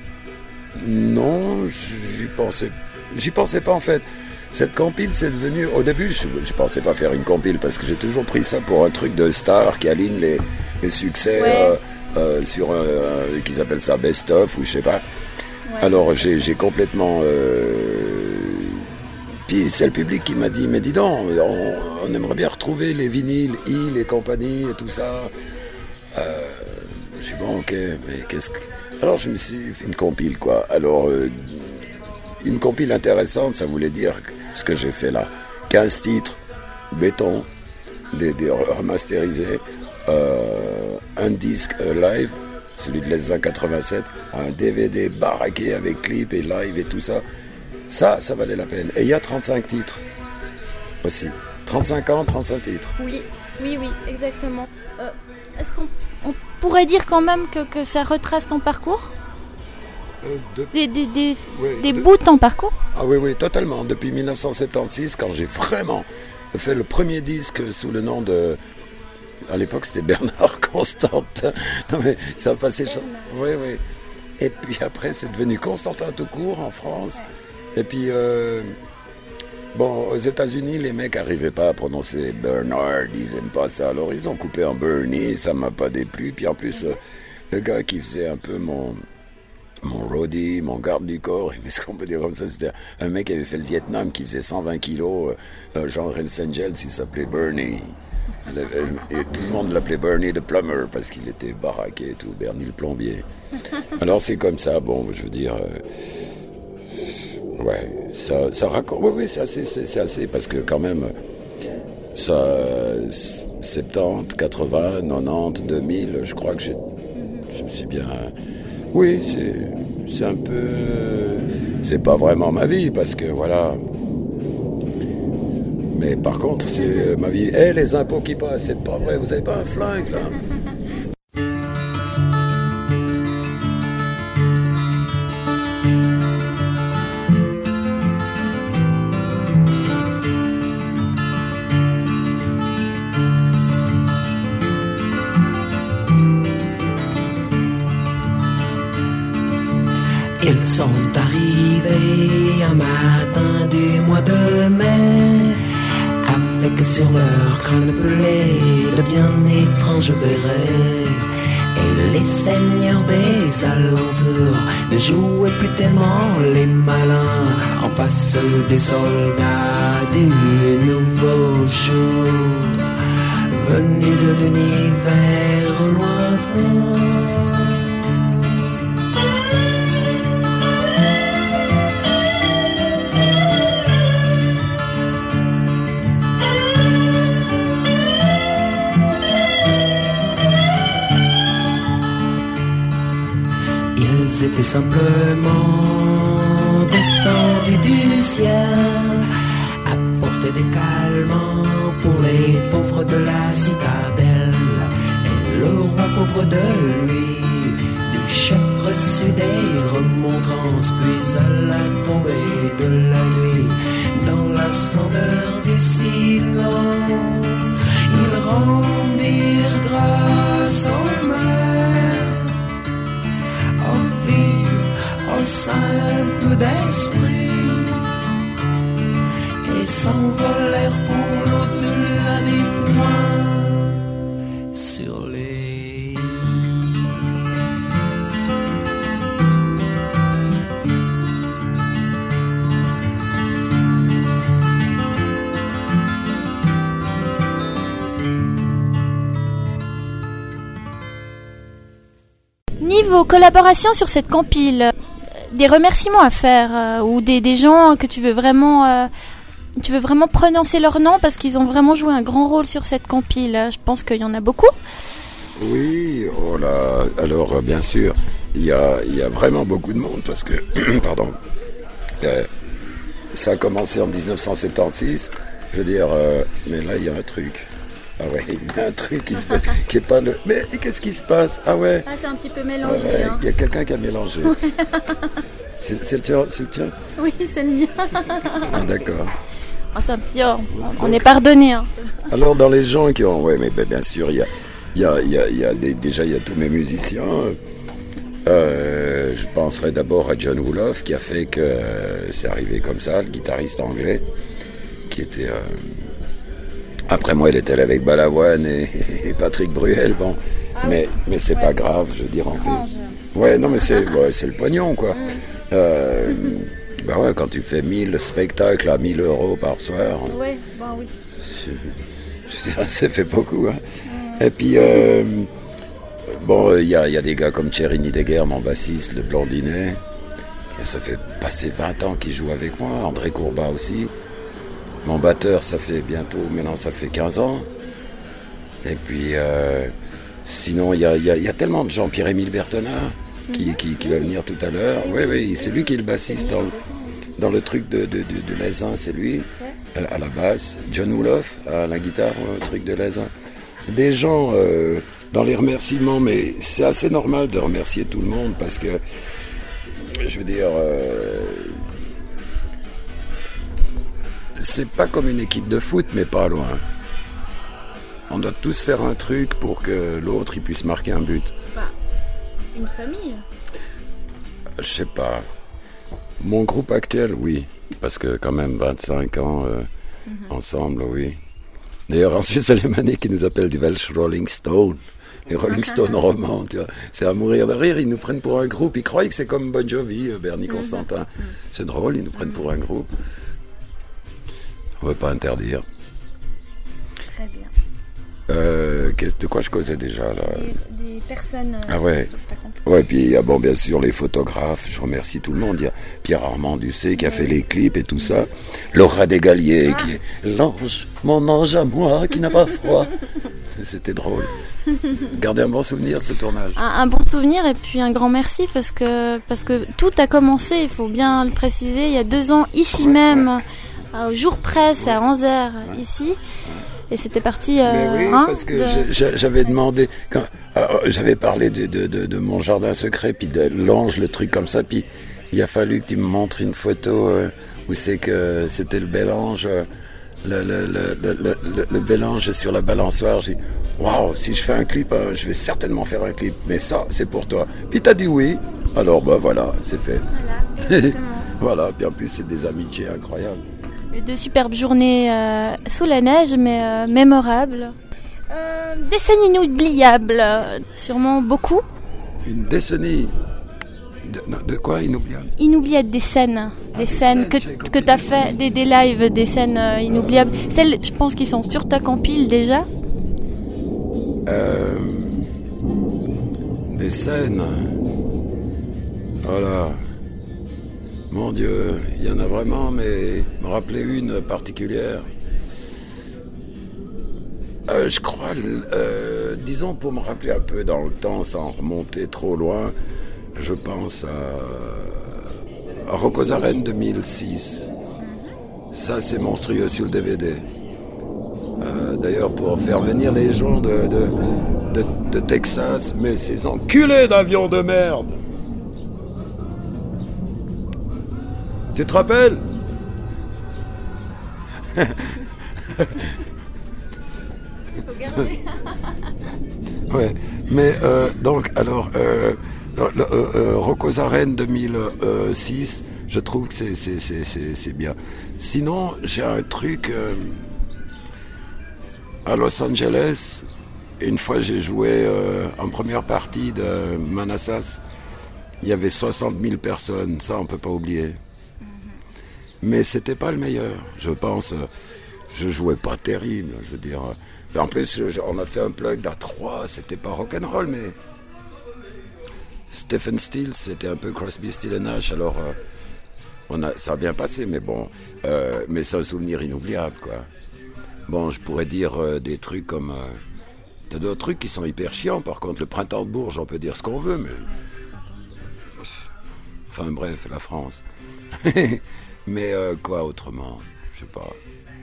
non, j'y pensais, j'y pensais pas en fait. Cette compile, c'est devenu... Au début, je, je pensais pas faire une compile parce que j'ai toujours pris ça pour un truc de star qui aligne les, les succès ouais. euh, euh, sur un... Euh, qu'ils appellent ça best-of ou je sais pas. Ouais. Alors, j'ai, j'ai complètement... Euh, Puis c'est le public qui m'a dit, mais dis donc, on, on aimerait bien retrouver les vinyles, Hill et compagnie et tout ça. Euh, je suis bon, ok, mais qu'est-ce que... Alors je me suis fait une compile, quoi. Alors, euh, une compile intéressante, ça voulait dire ce que j'ai fait là. quinze titres, béton, des, des remasterisés, euh, un disque euh, live, celui de Les Uns quatre-vingt-sept, un D V D baraqué avec clip et live et tout ça. Ça, ça valait la peine. Et il y a trente-cinq titres aussi. trente-cinq ans, trente-cinq titres.
Oui, oui, oui, exactement. Euh, est-ce qu'on on pourrait dire quand même que, que ça retrace ton parcours euh, de... Des, des, des, oui, des de... bouts de ton parcours?
Ah oui, oui, totalement. Depuis dix-neuf cent soixante-seize, quand j'ai vraiment fait le premier disque sous le nom de... À l'époque, c'était Bernard Constantin. Non, mais ça a passé... Oui, oui. Et puis après, c'est devenu Constantin tout court en France. Et puis, euh, bon, aux États-Unis, les mecs n'arrivaient pas à prononcer Bernard, ils n'aiment pas ça. Alors, ils ont coupé en Bernie, ça m'a pas déplu. Puis en plus, euh, le gars qui faisait un peu mon, mon roadie, mon garde du corps, mais ce qu'on peut dire comme ça, c'était un mec qui avait fait le Vietnam, qui faisait cent vingt kilos, euh, genre Hells Angels, il s'appelait Bernie. Et tout le monde l'appelait Bernie the Plumber parce qu'il était baraqué et tout, Bernie le plombier. Alors c'est comme ça, bon, je veux dire, euh, ouais, ça, ça raconte, oui, oui, c'est assez, c'est, c'est assez, parce que quand même, ça, soixante-dix, quatre-vingts, quatre-vingt-dix, deux mille, je crois que j'ai, je me suis bien, oui, c'est, c'est un peu, c'est pas vraiment ma vie parce que voilà. Mais par contre, c'est ma vie. Eh, hey, les impôts qui passent, c'est pas vrai, vous avez pas un flingue, là?
Ils sont arrivés un matin du mois de mai, avec sur leur crâne pelé de bien étranges bérets. Et les seigneurs des alentours ne jouaient plus tellement les malins en face des soldats du nouveau jour, venus de l'univers lointain. Ils étaient simplement descendus du ciel, apporter des calmants pour les pauvres de la citadelle. Et le roi pauvre de lui, du chef reçut des remontrances, puis à la tombée de la nuit, dans la splendeur du silence, ils rendirent grâce aux mères, aux filles, aux simples d'esprit, et s'envolèrent pour l'au-delà des points sur les.
Niveau collaboration sur cette compile, des remerciements à faire euh, ou des, des gens que tu veux vraiment euh, tu veux vraiment prononcer leur nom parce qu'ils ont vraiment joué un grand rôle sur cette compile. Je pense qu'il y en a beaucoup.
Oui, oh là, alors euh, bien sûr, il y a, il y a vraiment beaucoup de monde parce que, pardon, euh, ça a commencé en dix-neuf cent soixante-seize, je veux dire, euh, mais là il y a un truc. Ah ouais, il y a un truc qui, se fait, qui est pas le... Mais qu'est-ce qui se passe? Ah ouais.
Ah, c'est un petit peu mélangé.
Ah ouais,
hein.
Il y a quelqu'un qui a mélangé. c'est, c'est le tien, c'est le tien?
Oui, c'est le mien.
Ah d'accord.
Ah, c'est un petit or. On est pardonné. Hein.
Alors dans les gens qui ont... Oui, mais ben, bien sûr, il y a, il y a, il y a, il y a des, déjà il y a tous mes musiciens. Euh, je penserai d'abord à John Wolof qui a fait que euh, c'est arrivé comme ça, le guitariste anglais, qui était... Euh, Après moi, il était là avec Balavoine et, et Patrick Bruel, bon. Ah mais, oui. mais c'est ouais. pas grave, je veux dire, en fait. Ouais, non, mais c'est, ouais, c'est le pognon, quoi. Mm. Euh, bah ouais, quand tu fais mille spectacles à mille euros par soir.
Ouais, bah oui.
C'est, ça fait beaucoup, hein. Mm. Et puis, euh, bon, il y a, y a des gars comme Thierry Deguerre, mon bassiste, le Blondinet. Ça fait passer vingt ans qu'il joue avec moi, André Courbat aussi. Mon batteur, ça fait bientôt, maintenant ça fait quinze ans. Et puis, euh, sinon, il y a, y, a, y a tellement de gens. Pierre-Émile Berthenard, qui, qui, qui va venir tout à l'heure. Oui, oui, c'est lui qui est le bassiste dans, dans le truc de, de, de, de l'Aisin, c'est lui, à la basse. John Wolof, à la guitare, le truc de l'Aisin. Des gens euh, dans les remerciements, mais c'est assez normal de remercier tout le monde parce que, je veux dire... Euh, c'est pas comme une équipe de foot, mais pas loin. On doit tous faire un truc pour que l'autre il puisse marquer un but.
Bah, une famille.
Je sais pas. Mon groupe actuel, oui. Parce que quand même vingt-cinq ans euh, mm-hmm. ensemble, oui. D'ailleurs, ensuite, c'est les manies qui nous appellent du Welsh Rolling Stone. Les Rolling Stones romans, tu vois. C'est à mourir de rire. Ils nous prennent pour un groupe. Ils croient que c'est comme Bon Jovi, Bernie mm-hmm. Constantin. Mm-hmm. C'est drôle, ils nous prennent mm-hmm. pour un groupe. On ne veut pas interdire.
Très bien.
Euh, de quoi je causais déjà là?
Des, des personnes.
Ah ouais. Ouais, puis ah bon, bien sûr les photographes. Je remercie tout le monde. Il y a Pierre Armand Ducé qui a fait les clips et tout ça. Laura Desgaliers ah. qui est l'ange, mon ange à moi qui n'a pas froid. C'était drôle. Gardez un bon souvenir de ce tournage.
Un, un bon souvenir et puis un grand merci parce que parce que tout a commencé. Il faut bien le préciser. Il y a deux ans ici ouais, même. Ouais. Au jour presse ouais. à Anzère ouais. ici et c'était parti euh,
mais oui
hein,
parce que
de...
je, j'avais demandé quand, euh, j'avais parlé de, de, de, de mon jardin secret puis de l'ange, le truc comme ça, puis il a fallu que tu me montres une photo euh, où c'est que c'était le bel ange euh, le, le, le, le, le, le bel ange sur la balançoire. J'ai dit waouh, si je fais un clip euh, je vais certainement faire un clip, mais ça c'est pour toi. Puis t'as dit oui, alors bah voilà, c'est fait.
Voilà,
voilà, puis en plus c'est des amitiés incroyables.
De superbes journées euh, sous la neige, mais euh, mémorables. Euh, des scènes inoubliables, sûrement beaucoup.
Une décennie de, de quoi inoubliable?
Inoubliable, des scènes, ah, des, des scènes, scènes que, que tu as fait, des, des lives, des scènes euh, inoubliables. Euh... Celles, je pense, qui sont sur ta compile déjà.
Euh, des scènes. Voilà. Mon Dieu, il y en a vraiment, mais me rappeler une particulière. Euh, je crois, euh, disons pour me rappeler un peu dans le temps, sans remonter trop loin, je pense à, à Rocco's Arène deux mille six. Ça, c'est monstrueux sur le D V D. Euh, d'ailleurs, pour faire venir les gens de, de, de, de Texas, mais ces enculés d'avions de merde. Tu te rappelles? Ouais, mais euh, donc, alors, euh, euh, euh, Rocco's Arène deux mille six, je trouve que c'est, c'est, c'est, c'est, c'est bien. Sinon, j'ai un truc euh, à Los Angeles. Une fois, j'ai joué euh, en première partie de Manassas. Il y avait soixante mille personnes, ça on peut pas oublier. Mais c'était pas le meilleur, je pense. Je jouais pas terrible, je veux dire. En plus, on a fait un plug d'A trois, c'était pas rock'n'roll, mais Stephen Stills, c'était un peu Crosby, Stills and Nash. Alors, euh, on a, ça a bien passé, mais bon, euh, mais c'est un souvenir inoubliable, quoi. Bon, je pourrais dire euh, des trucs comme, euh, il y a d'autres trucs qui sont hyper chiants. Par contre, le Printemps de Bourges, on peut dire ce qu'on veut, mais enfin bref, la France. Mais euh, quoi autrement, je sais pas.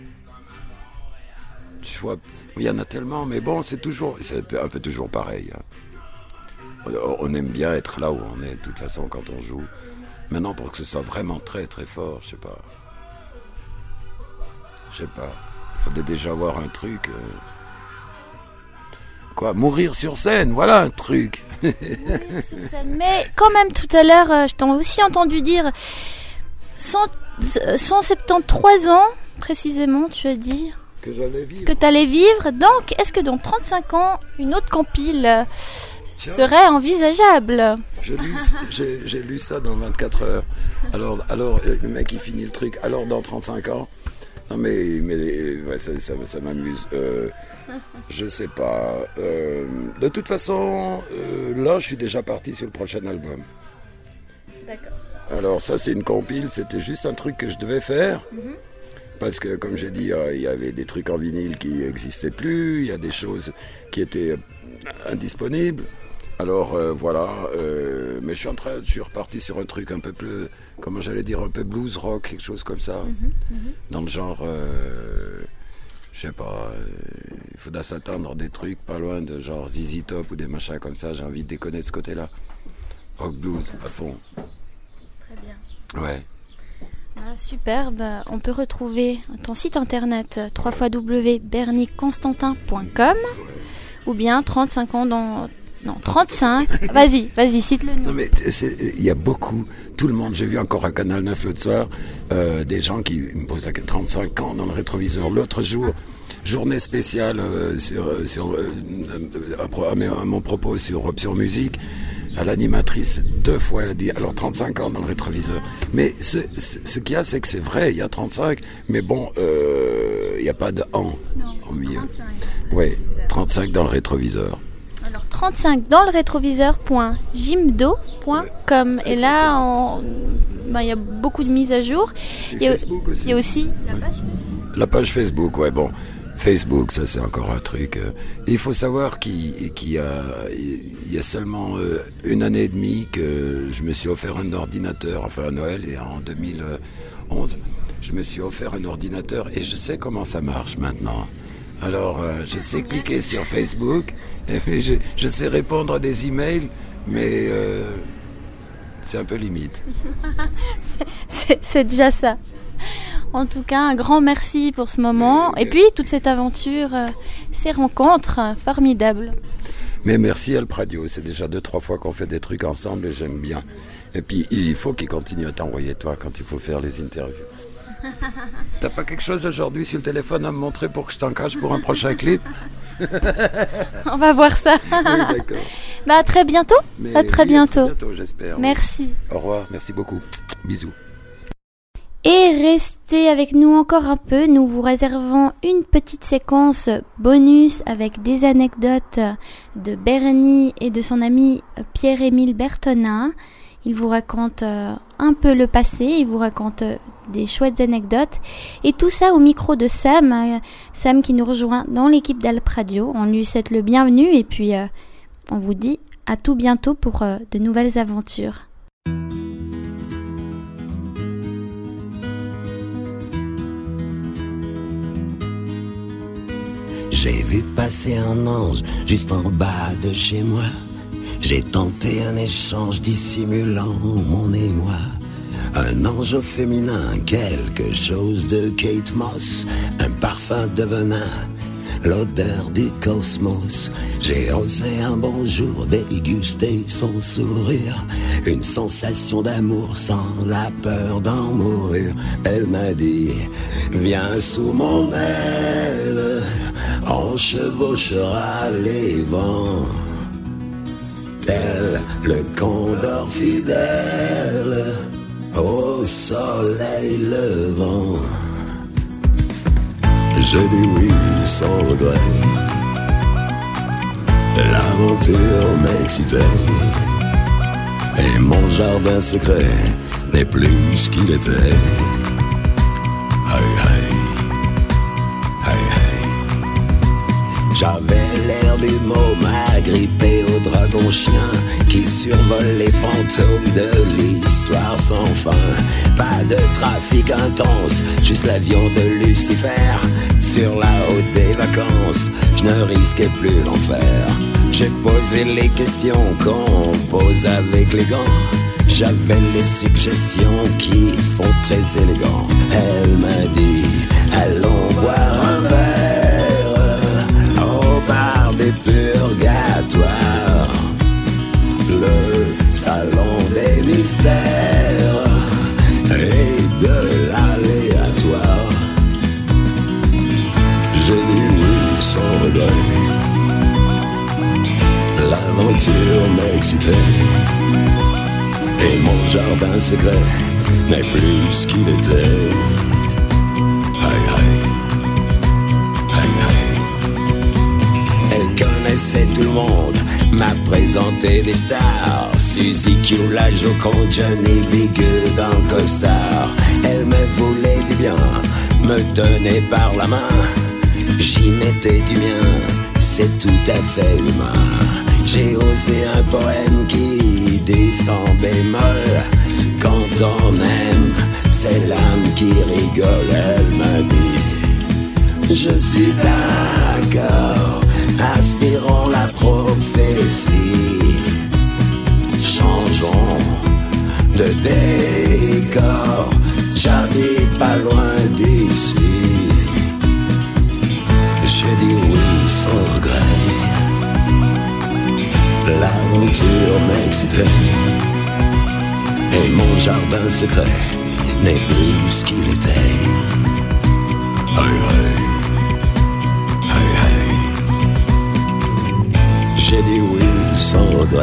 Je vois, il y en a tellement, mais bon, c'est toujours, c'est un peu toujours pareil. Hein. On aime bien être là où on est, de toute façon, quand on joue. Maintenant, pour que ce soit vraiment très très fort, je sais pas. Je sais pas. Il faudrait déjà avoir un truc. Euh... Quoi, mourir sur scène, voilà un truc.
Mourir sur scène. Mais quand même, tout à l'heure, euh, je t'ai aussi entendu dire cent, cent soixante-treize ans, précisément, tu as dit.
Que j'allais vivre.
Que tu allais vivre. Donc, est-ce que dans trente-cinq ans, une autre compile euh, serait envisageable?
Je lis, j'ai, j'ai lu ça dans vingt-quatre heures. Alors, alors, le mec, il finit le truc. Alors, dans trente-cinq ans. Non, mais, mais ouais, ça, ça, ça m'amuse. Euh, je sais pas. Euh, de toute façon, euh, là, je suis déjà parti sur le prochain album.
D'accord.
Alors, ça, c'est une compile. C'était juste un truc que je devais faire.
Mm-hmm.
Parce que, comme j'ai dit, euh, il y avait des trucs en vinyle qui n'existaient plus, il y a des choses qui étaient indisponibles. Alors euh, voilà, euh, mais je suis en train, je suis reparti sur un truc un peu plus, comment j'allais dire, un peu blues rock, quelque chose comme ça,
Mm-hmm, mm-hmm.
dans le genre, euh, je sais pas, euh, il faudra s'attendre à des trucs pas loin de genre Z Z Top ou des machins comme ça. J'ai envie de déconner de ce côté-là, rock blues à fond.
Très bien.
Ouais.
Ah, superbe. On peut retrouver ton site internet w w w point bernie constantin point com ou bien trente-cinq ans dans... Non, trente-cinq. Vas-y, vas-y, cite-le nous.
Non mais il y a beaucoup, tout le monde, j'ai vu encore à Canal neuf l'autre soir, euh, des gens qui me posent trente-cinq ans dans le rétroviseur. L'autre jour, journée spéciale euh, sur, sur euh, à, à, à mon propos sur Option Musique, à l'animatrice, deux fois, elle a dit, alors trente-cinq ans dans le rétroviseur. Mais ce, ce, ce qu'il y a, c'est que c'est vrai, il y a trente-cinq, mais bon, euh, il n'y a pas de an au milieu. Oui, trente-cinq dans le rétroviseur.
Alors trente-cinq dans le rétroviseur point jimdo point com. Et là, on... ben, il y a beaucoup de mises à jour. Il y a,
Facebook aussi.
Il y a aussi la
ouais.
page
La page Facebook, ouais, bon. Facebook, ça c'est encore un truc. Il faut savoir qu'il, qu'il y a, il y a seulement une année et demie que je me suis offert un ordinateur, enfin à Noël et en deux mille onze, je me suis offert un ordinateur et je sais comment ça marche maintenant. Alors, euh, je sais cliquer sur Facebook, et puis je, je sais répondre à des emails, mais euh, c'est un peu limite.
c'est, c'est, c'est déjà ça. En tout cas, un grand merci pour ce moment. Et puis, toute cette aventure, euh, ces rencontres euh, formidables.
Mais merci Alp Radio, c'est déjà deux, trois fois qu'on fait des trucs ensemble et j'aime bien. Et puis, il faut qu'il continue à t'envoyer, toi, quand il faut faire les interviews. T'as pas quelque chose aujourd'hui sur le téléphone à me montrer pour que je t'engage pour un prochain clip?
On va voir ça.
Oui, d'accord.
Bah, à très bientôt.
Mais
à très
oui,
bientôt.
À très bientôt, j'espère.
Merci.
Au revoir, merci beaucoup. Bisous.
Et restez avec nous encore un peu. Nous vous réservons une petite séquence bonus avec des anecdotes de Bernie et de son ami Pierre-Émile Bertonin. Il vous raconte euh, un peu le passé, il vous raconte euh, des chouettes anecdotes. Et tout ça au micro de Sam, euh, Sam qui nous rejoint dans l'équipe d'Alp Radio. On lui souhaite le bienvenu et puis euh, on vous dit à tout bientôt pour euh, de nouvelles aventures.
J'ai vu passer un ange juste en bas de chez moi. J'ai tenté un échange dissimulant mon émoi.
Un ange féminin, quelque chose de Kate Moss, un parfum de venin, l'odeur du cosmos. J'ai osé un bonjour déguster son sourire, une sensation d'amour sans la peur d'en mourir. Elle m'a dit, viens sous mon aile, on chevauchera les vents, tel le condor fidèle au soleil levant. J'ai dit oui sans regret, l'aventure m'excitait, et mon jardin secret n'est plus ce qu'il était. Hey, hey, hey, hey. J'avais l'air du môme agrippé au dragon chien qui survole les fantômes de l'histoire sans fin. Pas de trafic intense, juste l'avion de Lucifer sur la route des vacances. Je ne risquais plus l'enfer. J'ai posé les questions qu'on pose avec les gants. J'avais les suggestions qui font très élégant. Elle m'a dit, allons boire un verre au bar des purgatoires, le salon des mystères et de l'aléatoire. J'ai dit oui sans regret, l'aventure m'excitait, et mon jardin secret n'est plus ce qu'il était. Hey, hey, hey, hey. Elle connaissait tout le monde, m'a présenté des stars, Suzy Q, la Joconde, Johnny B. Good en costard. Elle me voulait du bien, me tenait par la main, j'y mettais du mien, c'est tout à fait humain. J'ai osé un poème qui descend bémol. Quand on aime, c'est l'âme qui rigole. Elle m'a dit, je suis d'accord, aspirons la prophétie, changeons de décor, j'habite pas loin d'ici. J'ai dit oui sans regret, l'aventure m'excitait, et mon jardin secret n'est plus ce qu'il était. Hey, hey, hey, hey. J'ai dit oui sans regret,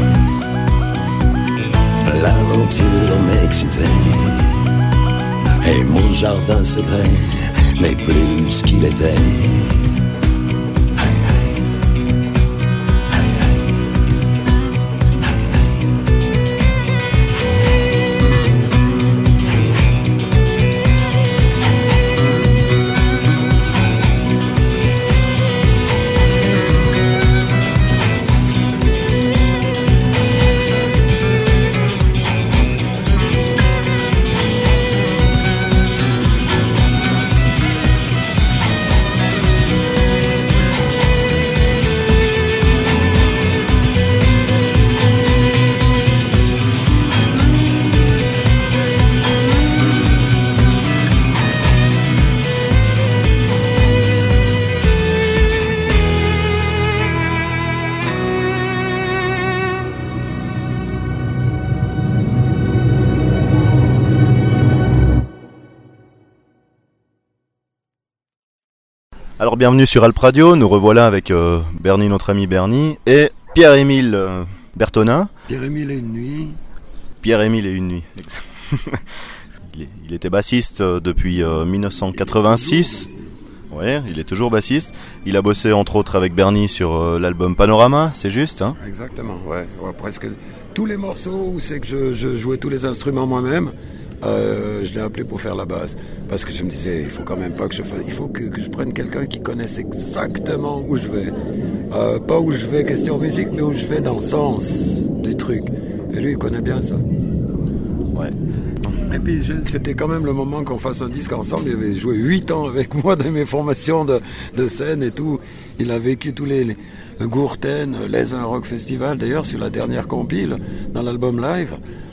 l'aventure m'excitait, et mon jardin secret n'est plus ce qu'il était.
Alors bienvenue sur Alp Radio, nous revoilà avec euh, Bernie, notre ami Bernie, et Pierre-Émile euh, Bertonin.
Pierre-Émile et une nuit.
Pierre-Émile et une nuit. il, est, il était bassiste euh, depuis euh, dix-neuf cent quatre-vingt-six. Ouais, il est toujours bassiste. Il a bossé entre autres avec Bernie sur euh, l'album Panorama, c'est juste, hein?
Exactement, ouais, ouais. Presque tous les morceaux où c'est que je, je jouais tous les instruments moi-même. Euh, je l'ai appelé pour faire la basse parce que je me disais il faut quand même pas que je fasse, il faut que, que je prenne quelqu'un qui connaisse exactement où je vais, euh, pas où je vais question musique, mais où je vais dans le sens du truc, et lui il connaît bien ça.
Ouais.
Et puis je, c'était quand même le moment qu'on fasse un disque ensemble. Il avait joué huit ans avec moi dans mes formations de, de scène et tout. Il a vécu tous les, les le Gourten, les un Rock Festival, d'ailleurs sur la dernière compile dans l'album live.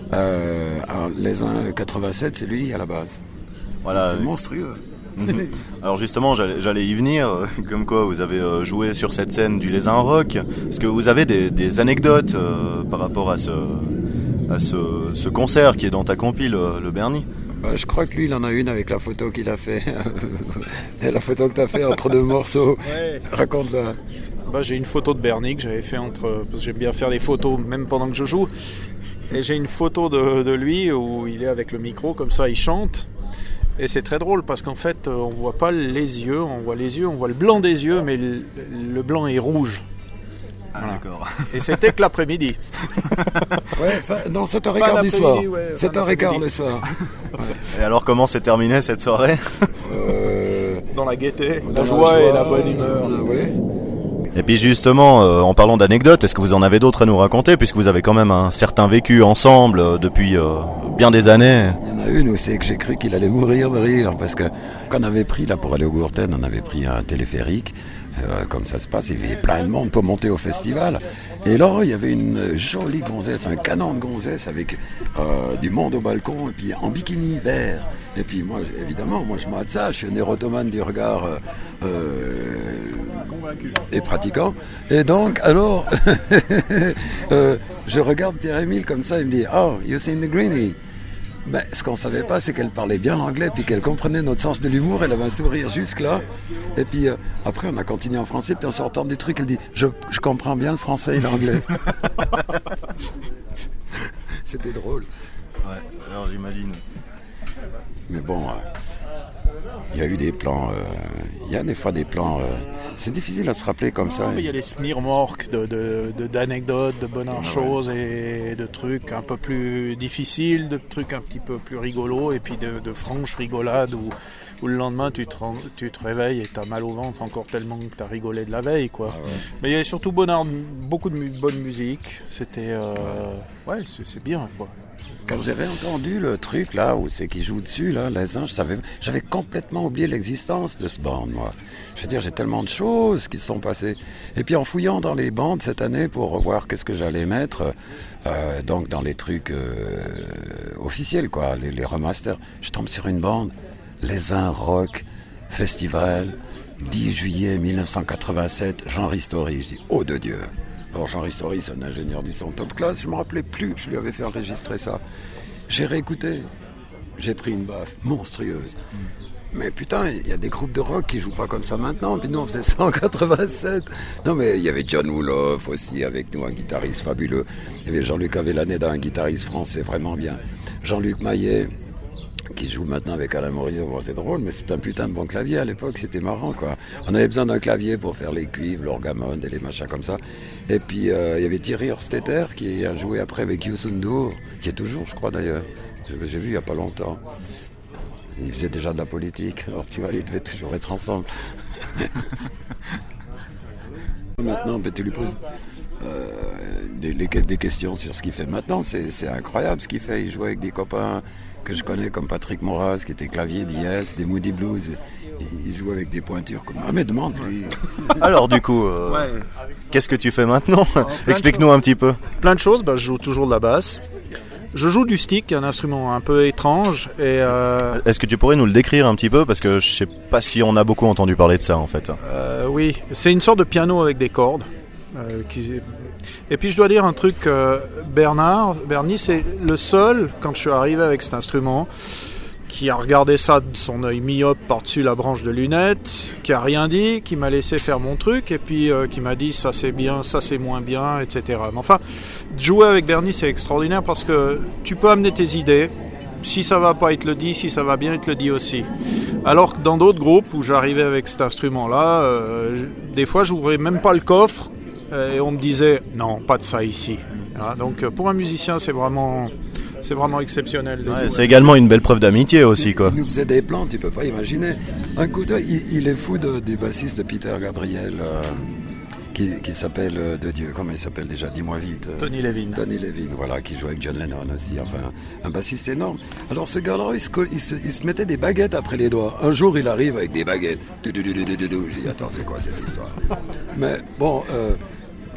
Euh, alors, les uns quatre-vingt-sept, c'est lui à la base.
Voilà.
C'est monstrueux.
Alors justement, j'allais, j'allais y venir, euh, comme quoi vous avez euh, joué sur cette scène du Les Un Rock. Est-ce que vous avez des, des anecdotes euh, par rapport à ce, à ce, ce concert qui est dans ta compile, le, le Bernie?
Bah, je crois que lui, il en a une avec la photo qu'il a fait. Et la photo que tu as fait entre deux morceaux.
Ouais.
Raconte-la.
Bah, j'ai une photo de Bernie que j'avais fait entre... Parce que j'aime bien faire des photos même pendant que je joue. Et j'ai une photo de, de lui où il est avec le micro, comme ça il chante. Et c'est très drôle parce qu'en fait, on voit pas les yeux, on voit les yeux, on voit le blanc des yeux, mais le, le blanc est rouge.
Ah, voilà. D'accord.
Et c'était que l'après-midi.
Ouais, non, sept heures quinze du soir.
Ouais,
sept heures quinze le soir.
Ouais. Et alors, comment s'est terminée cette soirée?
euh, Dans la gaieté,
dans
la joie,
la joie
et la bonne humeur.
Euh, ouais.
Et puis justement, euh, en parlant d'anecdotes, est-ce que vous en avez d'autres à nous raconter, puisque vous avez quand même un certain vécu ensemble euh, depuis euh, bien des années?
Il y en a une où c'est que j'ai cru qu'il allait mourir de rire, parce que quand on avait pris, là pour aller au Gourten, on avait pris un téléphérique, euh, comme ça se passe, il y avait plein de monde pour monter au festival. Et là, il y avait une jolie gonzesse, un canon de gonzesse avec euh, du monde au balcon, et puis en bikini vert. Et puis moi, évidemment, moi je mate ça, je suis un érotomane du regard euh, euh, et pratiquant. Et donc, alors, euh, je regarde Pierre-Émile comme ça, il me dit « Oh, you seen the greenie ?» Ben, ce qu'on ne savait pas, c'est qu'elle parlait bien l'anglais, puis qu'elle comprenait notre sens de l'humour, elle avait un sourire jusque-là. Et puis euh, après, on a continué en français, puis en sortant des trucs, elle dit « Je, je comprends bien le français et l'anglais. » C'était drôle.
Ouais, alors j'imagine.
Mais bon, il euh, y a eu des plans, il euh, y a des fois des plans, euh, c'est difficile à se rappeler comme ça.
Il y a des smirmorques de, de, de, d'anecdotes, de bonnes
Ah ouais.
choses et de trucs un peu plus difficiles, de trucs un petit peu plus rigolos et puis de, de franches rigolades où, où le lendemain tu te, tu te réveilles et tu as mal au ventre encore tellement que tu as rigolé de la veille, quoi.
Ah ouais.
Mais il y a surtout bon art, beaucoup de mu- bonne musique, c'était... Euh, ouais, c'est, c'est bien, quoi.
Quand j'avais entendu le truc là, où c'est qui joue dessus, là, les anges, j'avais, j'avais complètement oublié l'existence de ce band, moi. Je veux dire, j'ai tellement de choses qui se sont passées. Et puis en fouillant dans les bandes cette année pour revoir qu'est-ce que j'allais mettre, euh, donc dans les trucs euh, officiels, quoi, les, les remasters, je tombe sur une bande, Les Un Rock Festival, dix juillet mille neuf cent quatre-vingt-sept, Jean Ristori. Je dis, oh de Dieu! Alors Jean Ristori, c'est un ingénieur du son top class, je ne me rappelais plus que je lui avais fait enregistrer ça. J'ai réécouté, j'ai pris une baffe monstrueuse. Mais putain, il y a des groupes de rock qui jouent pas comme ça maintenant, puis nous on faisait ça en quatre-vingt-sept. Non mais il y avait John Wolof aussi avec nous, un guitariste fabuleux. Il y avait Jean-Luc Avellaneda, un guitariste français vraiment bien. Jean-Luc Maillet, qui joue maintenant avec Alain Morisot. Bon, c'est drôle, mais c'est un putain de bon clavier à l'époque, c'était marrant, quoi. On avait besoin d'un clavier pour faire les cuivres, l'orgamone et les machins comme ça. Et puis, euh, il y avait Thierry Horstetter qui a joué après avec Youssou N'Dour, qui est toujours, je crois d'ailleurs. J'ai vu il n'y a pas longtemps. Il faisait déjà de la politique, alors tu vois, ils devaient toujours être ensemble. Maintenant, ben, tu lui poses euh, des, des, des questions sur ce qu'il fait maintenant. C'est, c'est incroyable ce qu'il fait. Il joue avec des copains que je connais comme Patrick Moraz, qui était clavier d'I S, des Moody Blues. Il joue avec des pointures comme... Ah mais demande lui.
Alors du coup, euh,
Ouais.
qu'est-ce que tu fais maintenant?
Alors, plein
Explique-nous
de
un petit peu.
Plein de choses, bah, je joue toujours de la basse. Je joue du stick, un instrument un peu étrange. Et euh,
Est-ce que tu pourrais nous le décrire un petit peu? Parce que je sais pas si on a beaucoup entendu parler de ça en fait.
euh, oui, c'est une sorte de piano avec des cordes. Euh, qui... Et puis je dois dire un truc, euh, Bernard, Bernie, c'est le seul, quand je suis arrivé avec cet instrument, qui a regardé ça de son œil myope par-dessus la branche de lunettes, qui a rien dit, qui m'a laissé faire mon truc, et puis euh, qui m'a dit ça c'est bien, ça c'est moins bien, et cetera. Mais enfin, jouer avec Bernie c'est extraordinaire parce que tu peux amener tes idées. Si ça va pas, il te le dit. Si ça va bien, il te le dit aussi. Alors que dans d'autres groupes où j'arrivais avec cet instrument-là, euh, des fois j'ouvrais même pas le coffre et on me disait non, pas de ça ici. Voilà, donc pour un musicien, c'est vraiment, c'est vraiment exceptionnel.
Ouais, c'est également une belle preuve d'amitié aussi, quoi.
Il nous faisait des plans, tu peux pas imaginer. Un coup de, il, il est fou de, du bassiste Peter Gabriel, euh, qui, qui s'appelle euh, de Dieu, comment il s'appelle déjà, dis-moi vite. euh,
Tony Levin.
Tony Levin, voilà, qui joue avec John Lennon aussi, enfin, un bassiste énorme. Alors ce gars-là, il se, coll- il, se, il se mettait des baguettes après les doigts. Un jour, il arrive avec des baguettes. J'ai dit, attends, c'est quoi cette histoire? Mais bon, euh,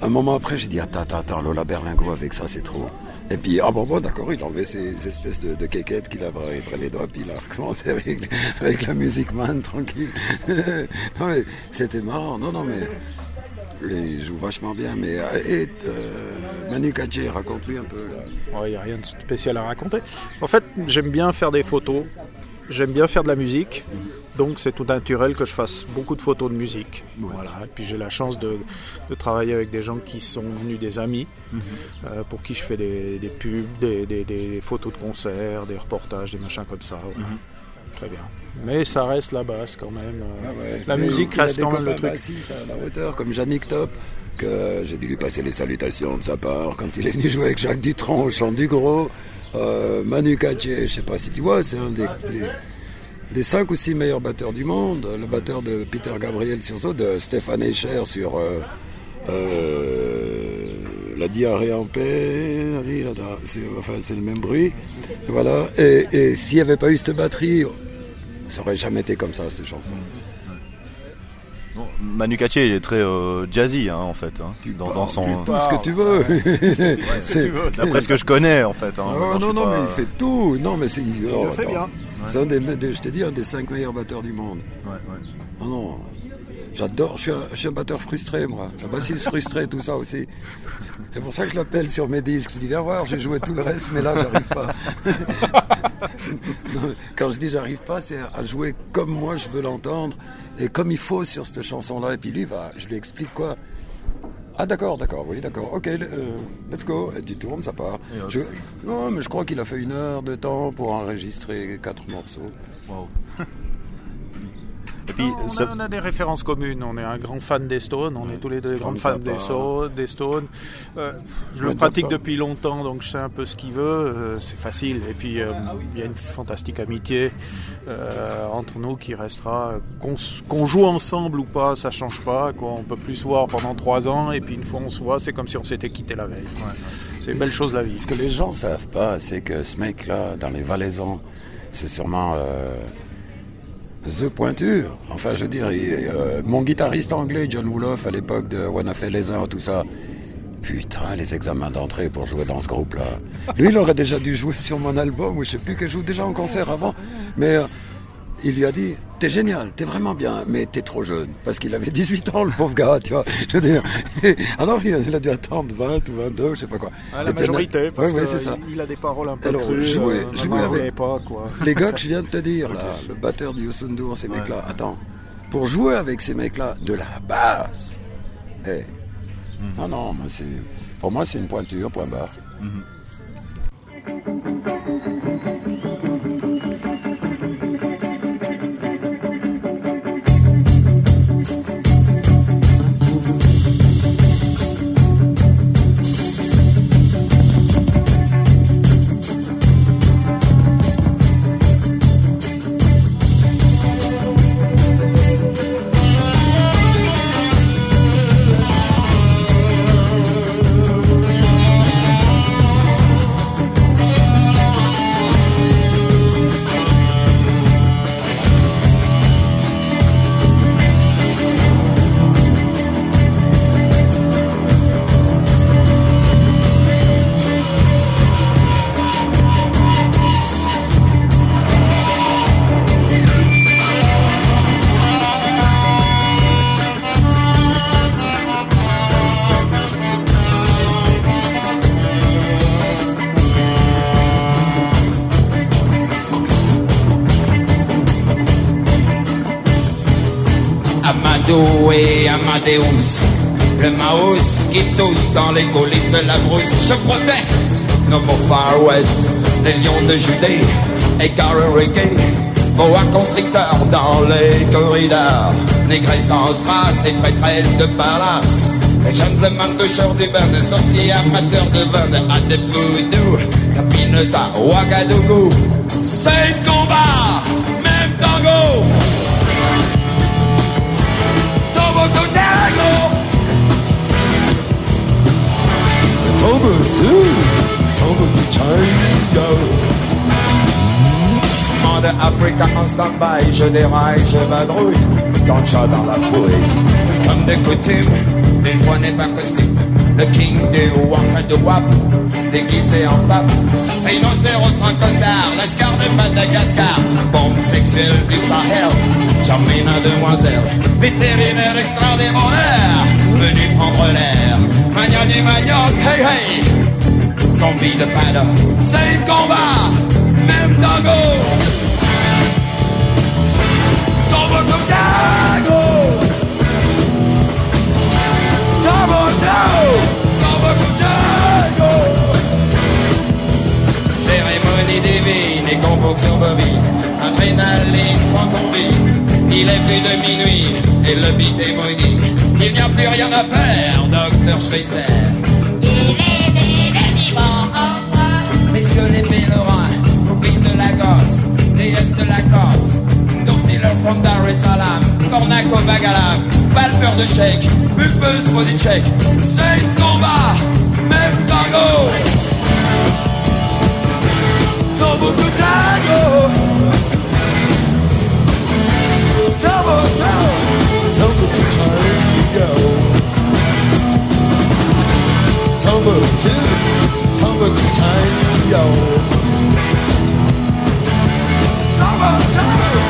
un moment après, j'ai dit attends, attends, attends, Lola Berlingot avec ça, c'est trop. Et puis, ah bon, bon, d'accord, il a enlevé ces, ces espèces de, de quéquettes qu'il a pris les doigts, puis il a recommencé avec, avec la Music Man, tranquille. Non, mais c'était marrant, non, non, mais il joue vachement bien. Mais et, euh, Manu Katché, raconte-lui un peu. Là.
Il n'y a rien de spécial à raconter. En fait, j'aime bien faire des photos, j'aime bien faire de la musique. Donc c'est tout naturel que je fasse beaucoup de photos de musique. Ouais. Voilà. Et puis j'ai la chance de, de travailler avec des gens qui sont venus des amis, mm-hmm. euh, pour qui je fais des, des pubs, des, des, des photos de concerts, des reportages, des machins comme ça. Voilà. Mm-hmm. Très bien. Mais ça reste la basse quand même. Euh, ah ouais. La Mais musique reste quand même le truc.
À la hauteur, comme Yannick Top, que j'ai dû lui passer les salutations de sa part quand il est venu jouer avec Jacques Dutronc au Chant du Gros. Euh, Manu Katché, je sais pas si tu vois, c'est un des, des des cinq ou six meilleurs batteurs du monde, le batteur de Peter Gabriel sur ça, de Stéphane Escher sur euh, euh, La diarrhée en paix, c'est, enfin c'est le même bruit, voilà. Et, et s'il n'y avait pas eu cette batterie, ça n'aurait jamais été comme ça cette chanson.
Bon, Manu Katché, il est très euh, jazzy hein, en fait, hein, dans, dans son.
Tout ce que tu veux.
Ouais, c'est, d'après ce que je connais en fait. Hein,
oh, non, non, pas... mais il fait tout. Non, mais c'est.
Il
oh,
le fait bien.
C'est un des, des, je t'ai dit, un des cinq meilleurs batteurs du monde.
Ouais, ouais.
Non, non. J'adore, je suis, un, je suis un batteur frustré, moi. Un bassiste frustré, tout ça aussi. C'est pour ça que je l'appelle sur mes disques. Je dis, viens voir, j'ai joué tout le reste, mais là, j'arrive pas. Quand je dis j'arrive pas, c'est à jouer comme moi je veux l'entendre et comme il faut sur cette chanson-là. Et puis lui, va, je lui explique quoi. Ah d'accord, d'accord, oui, d'accord, ok, euh, let's go. Et tu tournes, ça part. Je, non, mais je crois qu'il a fait une heure de temps pour enregistrer quatre morceaux.
Wow. Et puis, non, on, ça... a, on a des références communes. On est un grand fan des Stones. On ouais. est tous les deux grands fans des, so- des Stones. Euh, je le pratique depuis longtemps, donc je sais un peu ce qu'il veut. Euh, c'est facile. Et puis, euh, il y a une fantastique amitié euh, entre nous qui restera. Qu'on, qu'on joue ensemble ou pas, ça change pas. Quoi. On peut plus se voir pendant trois ans. Et puis, une fois on se voit, c'est comme si on s'était quitté la veille. Ouais. C'est une belle chose, la vie.
Ce que les gens savent pas, c'est que ce mec-là, dans les Valaisans, c'est sûrement... Euh... The Pointure, enfin je veux dire, il, euh, mon guitariste anglais John Woolof à l'époque de When I Fell Les Uns, tout ça, putain les examens d'entrée pour jouer dans ce groupe-là. Lui il aurait déjà dû jouer sur mon album ou je sais plus que je joue déjà en concert avant, mais euh, il lui a dit t'es génial, t'es vraiment bien, mais t'es trop jeune parce qu'il avait dix-huit ans le pauvre gars, tu vois. Je veux dire, alors il a dû attendre vingt ou vingt-deux, je sais pas quoi.
Ah, la majorité, parce ouais, ouais, qu'il a des paroles un peu alors, crues.
Jouer,
euh,
jouer avec
pas, quoi.
Les gars que je viens de te dire, là, le batteur du Yosundur, ces ouais. mecs-là. Attends, pour jouer avec ces mecs-là, de la basse. Hey. Mm-hmm. Non, non, moi, c'est, pour moi c'est une pointure, point barre. Mm-hmm.
Et Amadeus, le Maus qui tousse dans les coulisses de la brousse. Je proteste, no more Far West, les lions de Judée et Carol Reggae, boa constricteur dans les corridors, négresse en strass et prêtresse de palace, les gentlemen toucheurs du bain, de sorciers amateurs de vin, à des voodoo, capines à Ouagadougou. C'est le combat, même tango. Monde Africa en stand-by, je déraille, je vadrouille, ganja dans la foulée. Comme de coutume, une fois n'est pas costume, le king du waka de wap, déguisé en pape. Rhinocéros en costard, lascar de Madagascar, bombe sexuelle du Sahel, charmine demoiselle, vétérinaire extraordinaire, venu prendre l'air. Magnon du manioc, hey hey, zombie de panda, c'est le combat, même tango. Tombo comme tango, tombo tango, tombo comme tango. Cérémonie divine et convocation bovine, adrénaline sans combine. Il est plus de minuit et le beat est maudit. Il n'y a plus rien à faire, docteur Schweitzer. Il est des vivants enfin. Messieurs les pèlerins, complices de la gosse, déesses de la Corse, dealer from Dar es Salaam, Cornaco Bagalam, palpeur de chèque, buffeuse bodycheck. C'est le combat, même tango. Tombo de tango. Tombo, tombo, tombo to tango. Tombo to, tombo to tango. Tombo, tombo.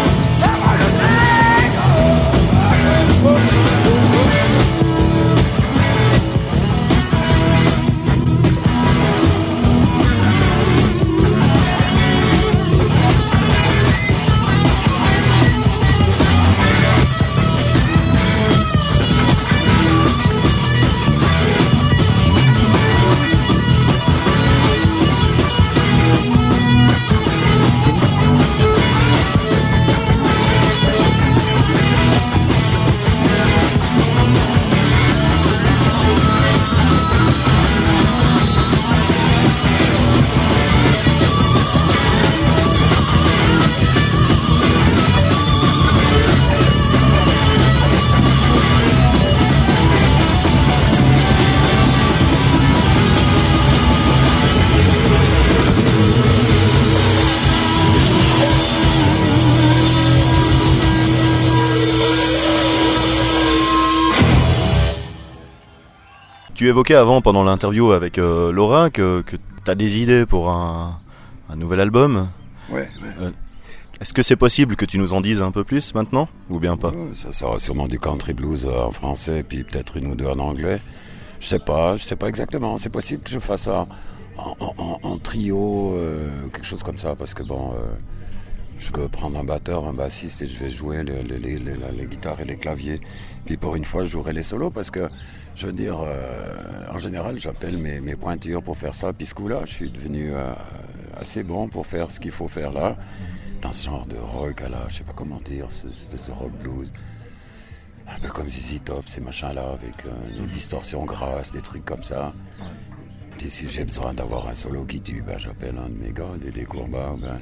Tu évoquais avant, pendant l'interview avec euh, Laura, que, que tu as des idées pour un, un nouvel album.
Ouais, ouais.
Euh, est-ce que c'est possible que tu nous en dises un peu plus maintenant, ou bien pas?
Ouais, ça sera sûrement du country blues en français, puis peut-être une ou deux en anglais. Je sais pas, je sais pas exactement. C'est possible que je fasse ça en, en, en trio, euh, quelque chose comme ça, parce que bon, euh, je peux prendre un batteur, un bassiste, et je vais jouer les, les, les, les, les guitares et les claviers. Puis pour une fois, je jouerai les solos, parce que je veux dire, euh, en général, j'appelle mes, mes pointures pour faire ça. Puis ce coup-là, je suis devenu euh, assez bon pour faire ce qu'il faut faire là, dans ce genre de rock à la, je sais pas comment dire, ce espèce de rock blues. Un peu comme Z Z Top, ces machins-là, avec euh, des distorsions grasses, des trucs comme ça. Puis si j'ai besoin d'avoir un solo qui tue, ben, j'appelle un de mes gars, des, des Courbats. Ben,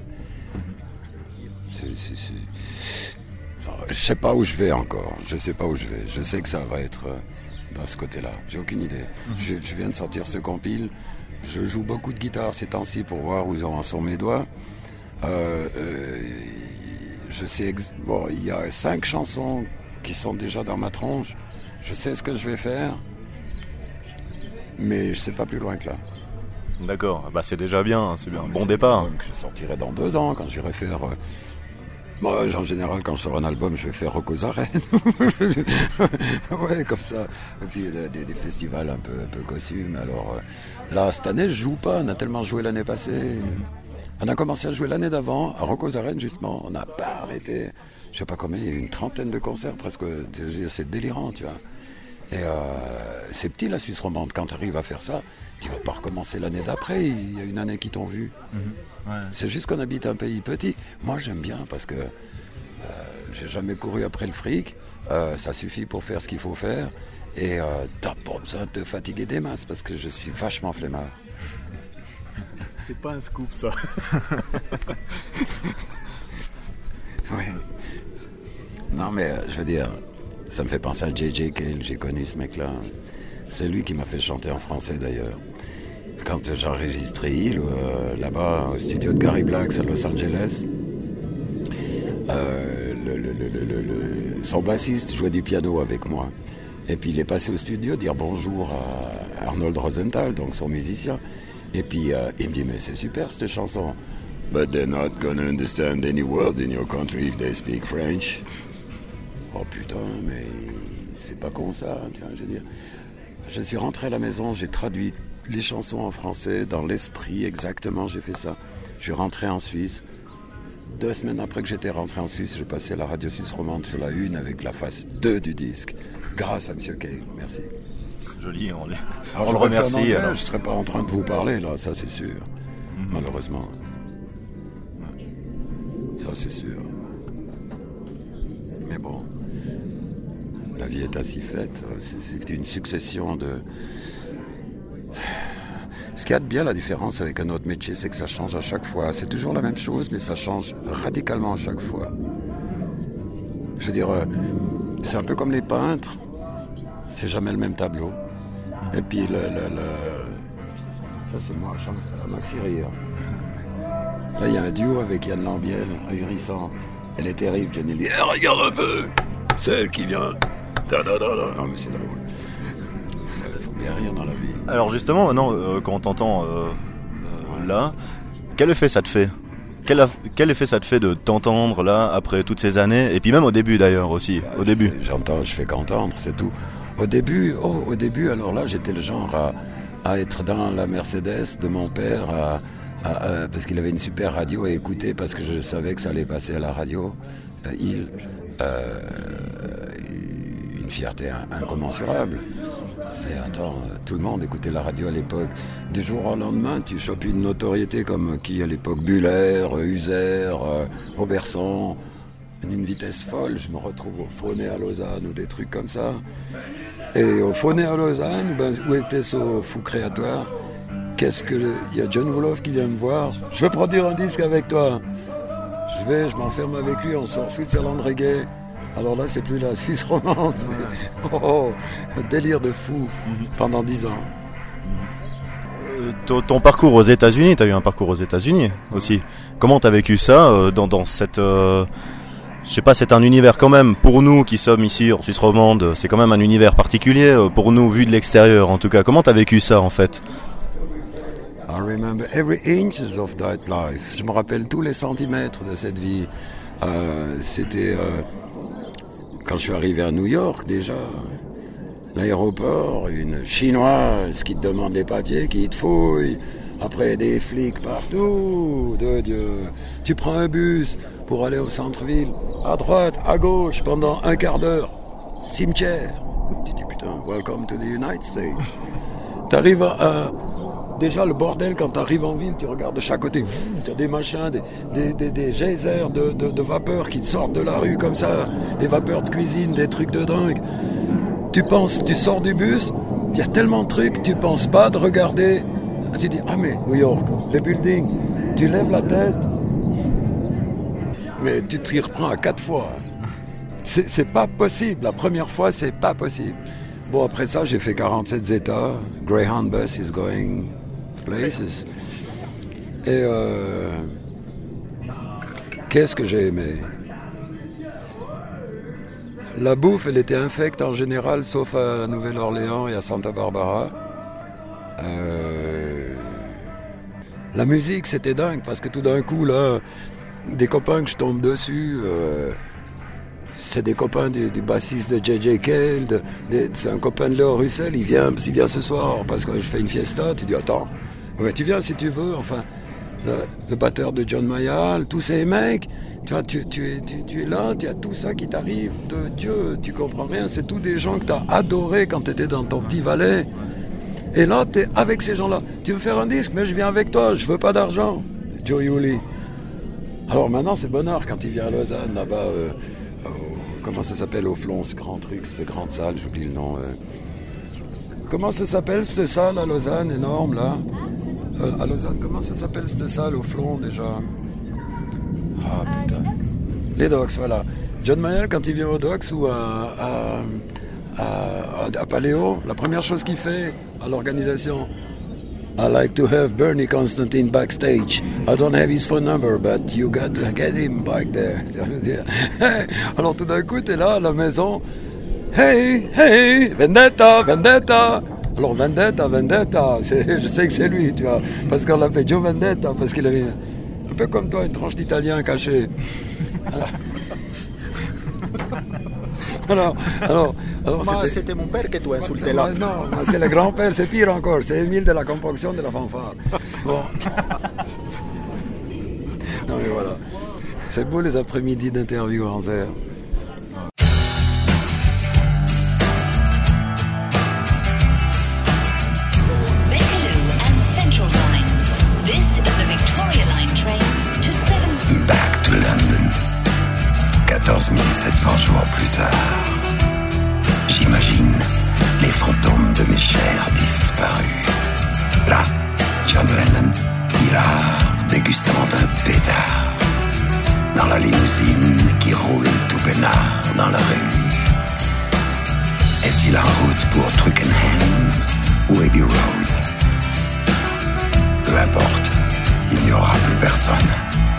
c'est, c'est, c'est... Non, je sais pas où je vais encore, je sais pas où je vais. Je sais que ça va être... Euh, dans ce côté-là, j'ai aucune idée. Mmh. Je, je viens de sortir ce compile, je joue beaucoup de guitare ces temps-ci pour voir où en sont mes doigts. Euh, euh, je sais, ex- bon, il y a cinq chansons qui sont déjà dans ma tronche. Je sais ce que je vais faire, mais je sais pas plus loin que là.
D'accord, bah c'est déjà bien, c'est bien,
non,
un bon départ.
Que je sortirai dans deux ans quand j'irai faire. Euh, Moi, en général, quand je sors un album, je vais faire Rock aux Arènes. Ouais, comme ça. Et puis des, des festivals un peu, un peu costumes. Alors euh, là, cette année, je joue pas. On a tellement joué l'année passée. On a commencé à jouer l'année d'avant, à Rock aux Arènes, justement. On n'a pas arrêté. Je sais pas combien, il y a eu une trentaine de concerts, presque. C'est délirant, tu vois. Et euh, c'est petit, la Suisse romande. Quand tu arrives à faire ça, tu vas pas recommencer l'année d'après. Il y a une année qui t'ont vu. Mmh. Ouais. C'est juste qu'on habite un pays petit. Moi, j'aime bien parce que euh, j'ai jamais couru après le fric. Euh, ça suffit pour faire ce qu'il faut faire. Et euh, t'as pas besoin de te fatiguer des masses parce que je suis vachement flemmard.
C'est pas un scoop, ça.
Ouais. Non, mais euh, je veux dire, ça me fait penser à J J Cale. J'ai connu ce mec-là. C'est lui qui m'a fait chanter en français, d'ailleurs. Quand j'ai enregistré Hill, euh, là-bas, au studio de Gary Blacks à Los Angeles, euh, le, le, le, le, le, son bassiste jouait du piano avec moi. Et puis il est passé au studio dire bonjour à Arnold Rosenthal, donc son musicien. Et puis euh, il me dit, mais c'est super cette chanson. But they're not gonna understand any word in your country if they speak French. Oh putain, mais c'est pas con ça, tiens, je veux dire. Je suis rentré à la maison, j'ai traduit les chansons en français dans l'esprit exactement, j'ai fait ça. Je suis rentré en Suisse. Deux semaines après que j'étais rentré en Suisse, je passais à la radio suisse romande sur la une avec la face deux du disque. Grâce à M. Kay, merci.
Joli, on,
alors,
on le remercie.
Anglais,
alors.
Je ne serais pas en train de vous parler là, ça c'est sûr. Mm-hmm. Malheureusement. Ça c'est sûr. Mais bon, la vie est ainsi faite. C'est, c'est une succession de... Ce qui a de bien la différence avec un autre métier, c'est que ça change à chaque fois. C'est toujours la même chose, mais ça change radicalement à chaque fois. Je veux dire, c'est un peu comme les peintres. C'est jamais le même tableau. Et puis, le, le, le... ça c'est moi, Maxi Rire. Là, il y a un duo avec Yann Lambiel, ahurissant. Elle est terrible, Jenny Lee. Eh, regarde un peu, c'est elle qui vient. Da, da, da, da. Non, mais c'est drôle. Il faut bien rire dans la vie.
Alors justement, maintenant, euh, quand on t'entend euh, euh, là, quel effet ça te fait ? Quel, a, quel effet ça te fait de t'entendre là, après toutes ces années ? Et puis même au début d'ailleurs aussi, bah, au début.
Fais, j'entends, je fais qu'entendre, c'est tout. Au début, oh, au début, alors là, j'étais le genre à, à être dans la Mercedes de mon père, à, à, à, parce qu'il avait une super radio à écouter, parce que je savais que ça allait passer à la radio. Euh, il, euh, une fierté incommensurable. C'est, attends, tout le monde écoutait la radio à l'époque. Du jour au lendemain, tu chopes une notoriété comme qui à l'époque, Buller, User, euh, Robertson, une vitesse folle. Je me retrouve au Phoné à Lausanne ou des trucs comme ça. Et au Phoné à Lausanne, ben, où était ce fou créatoire ? Qu'est-ce que il y a John Wolof qui vient me voir. Je veux produire un disque avec toi. Je vais, je m'enferme avec lui, on sort Switzerland Reggae. Alors là, c'est plus la Suisse romande, c'est oh, un délire de fou pendant dix ans.
Euh, ton, ton parcours aux États-Unis, tu as eu un parcours aux États-Unis aussi. Comment tu as vécu ça euh, dans, dans cette... Euh, je sais pas, c'est un univers quand même, pour nous qui sommes ici en Suisse romande, c'est quand même un univers particulier, euh, pour nous, vu de l'extérieur en tout cas. Comment tu as vécu ça en fait ?
I remember every inch of that life. Je me rappelle tous les centimètres de cette vie. Euh, c'était... Euh, Quand je suis arrivé à New York, déjà, l'aéroport, une chinoise qui te demande les papiers, qui te fouille, après des flics partout, de Dieu. Tu prends un bus pour aller au centre-ville, à droite, à gauche, pendant un quart d'heure, cimetière. Tu dis putain, welcome to the United States. T'arrives à... à Déjà, le bordel, quand tu arrives en ville, tu regardes de chaque côté, il y a des machins, des, des, des, des geysers de, de, de vapeur qui sortent de la rue comme ça, des vapeurs de cuisine, des trucs de dingue. Tu penses, tu sors du bus, il y a tellement de trucs, tu penses pas de regarder. Tu dis, ah mais New York, les buildings, tu lèves la tête, mais tu t'y reprends à quatre fois. C'est, c'est pas possible, la première fois, c'est pas possible. Bon, après ça, j'ai fait quarante-sept États, Greyhound bus is going... places. Et euh, qu'est-ce que j'ai aimé ? La bouffe, elle était infecte en général, sauf à la Nouvelle-Orléans et à Santa Barbara. Euh, la musique, c'était dingue, parce que tout d'un coup, là, des copains que je tombe dessus... Euh, c'est des copains du, du bassiste de J J Cale, de, de, c'est un copain de Léo Russell, il vient, il vient ce soir parce que je fais une fiesta, tu dis attends, ouais, tu viens si tu veux, enfin, le, le batteur de John Mayall, tous ces mecs, tu vois, tu, tu, es, tu, tu es là, tu as tout ça qui t'arrive, de Dieu, tu comprends rien, c'est tous des gens que tu as adorés quand tu étais dans ton petit Valais, et là, tu es avec ces gens-là, tu veux faire un disque, mais je viens avec toi, je veux pas d'argent, Joe Yuli. Alors maintenant, c'est bonheur quand il vient à Lausanne, là-bas, euh, comment ça s'appelle au Flon, ce grand truc, cette grande salle, j'oublie le nom. Euh. Comment ça s'appelle cette salle à Lausanne, énorme là euh, à Lausanne, comment ça s'appelle cette salle au Flon déjà? Ah putain. Les Docks, voilà. John Mayall, quand il vient aux Docks ou à, à, à, à Paléo, la première chose qu'il fait à l'organisation, I like to have Bernie Constantine backstage. I don't have his phone number, but you got to get him back there. Alors tout d'un coup, t'es là à la maison, Hey, hey, vendetta, vendetta. Alors vendetta, vendetta, c'est, je sais que c'est lui, tu vois, parce qu'on l'appelait Joe Vendetta, parce qu'il avait un peu comme toi une tranche d'italien cachée. Alors, alors, alors, alors
Moi,
c'était...
c'était mon père que tu insultais
C'est-
là.
Non, c'est le grand-père, c'est pire encore, c'est Émile de la compaction de la fanfare. Bon. Non mais voilà, c'est beau les après-midi d'interview en verre.
Bakerloo and Central lines. This is the Victoria Line train to seven.
Back to London. quatorze mille sept cents jours plus tard. J'imagine les fantômes de mes chers disparus. Là, John Lennon, hilar, dégustant un pétard. Dans la limousine qui roule tout peinard dans la rue. Est-il en route pour Twickenham ou Abbey Road? Peu importe, il n'y aura plus personne.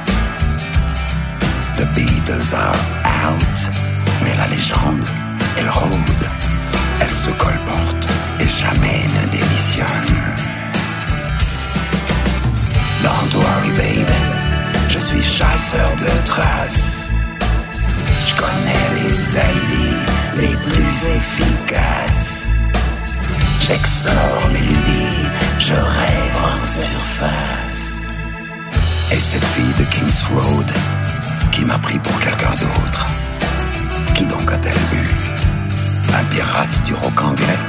The Beatles are out, mais la légende, elle rôde, elle se colporte et jamais ne démissionne. Don't worry baby, je suis chasseur de traces. Je connais les aliens les plus efficaces. J'explore mes lubies, je rêve en surface. Et cette fille de King's Road qui m'a pris pour quelqu'un d'autre. Qui donc a-t-elle vu? Un pirate du rock anglais?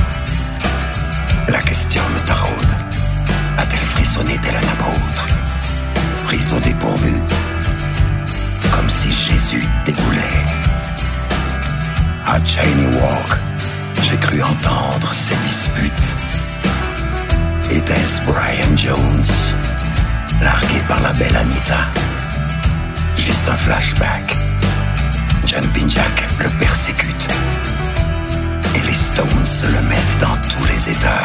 La question me taraude. A-t-elle frissonné tel un apôtre? Prise au dépourvu, comme si Jésus déboulait. À Cheyne Walk, j'ai cru entendre ces disputes. Était-ce Brian Jones, largué par la belle Anita? Juste un flashback. Jumping Jack le persécute. Et les Stones se le mettent dans tous les états.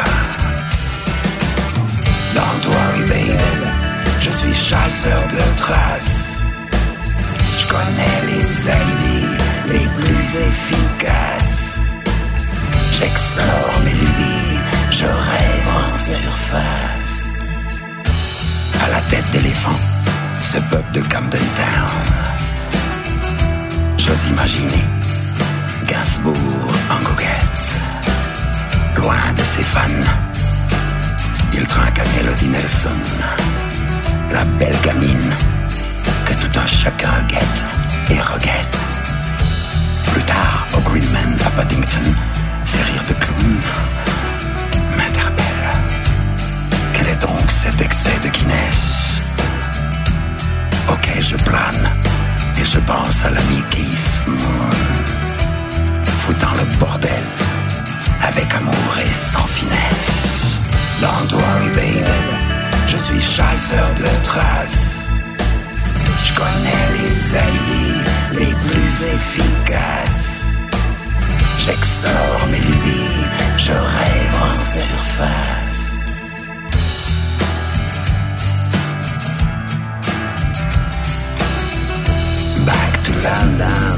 Don't worry baby, je suis chasseur de traces. Je connais les aliens les plus efficaces. J'explore mes lubies, je rêve en surface. À la tête d'éléphant, ce peuple de Camden Town. J'ose imaginer Gainsbourg en goguette. Loin de ses fans, il trinque à Melody Nelson, la belle gamine que tout un chacun guette et reguette. Plus tard, au Greenman à Paddington, ses rires de clown m'interpellent. Quel est donc cet excès de Guinness? Ok, je plane et je pense à l'ami Keith Moon, foutant le bordel avec amour et sans finesse. Don't worry baby, je suis chasseur de traces. Je connais les aliens les plus efficaces. J'explore mes lubies, je rêve en surface. Back to London.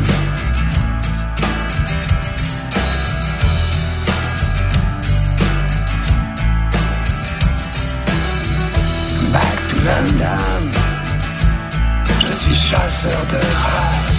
Back to London. Je suis chasseur de traces.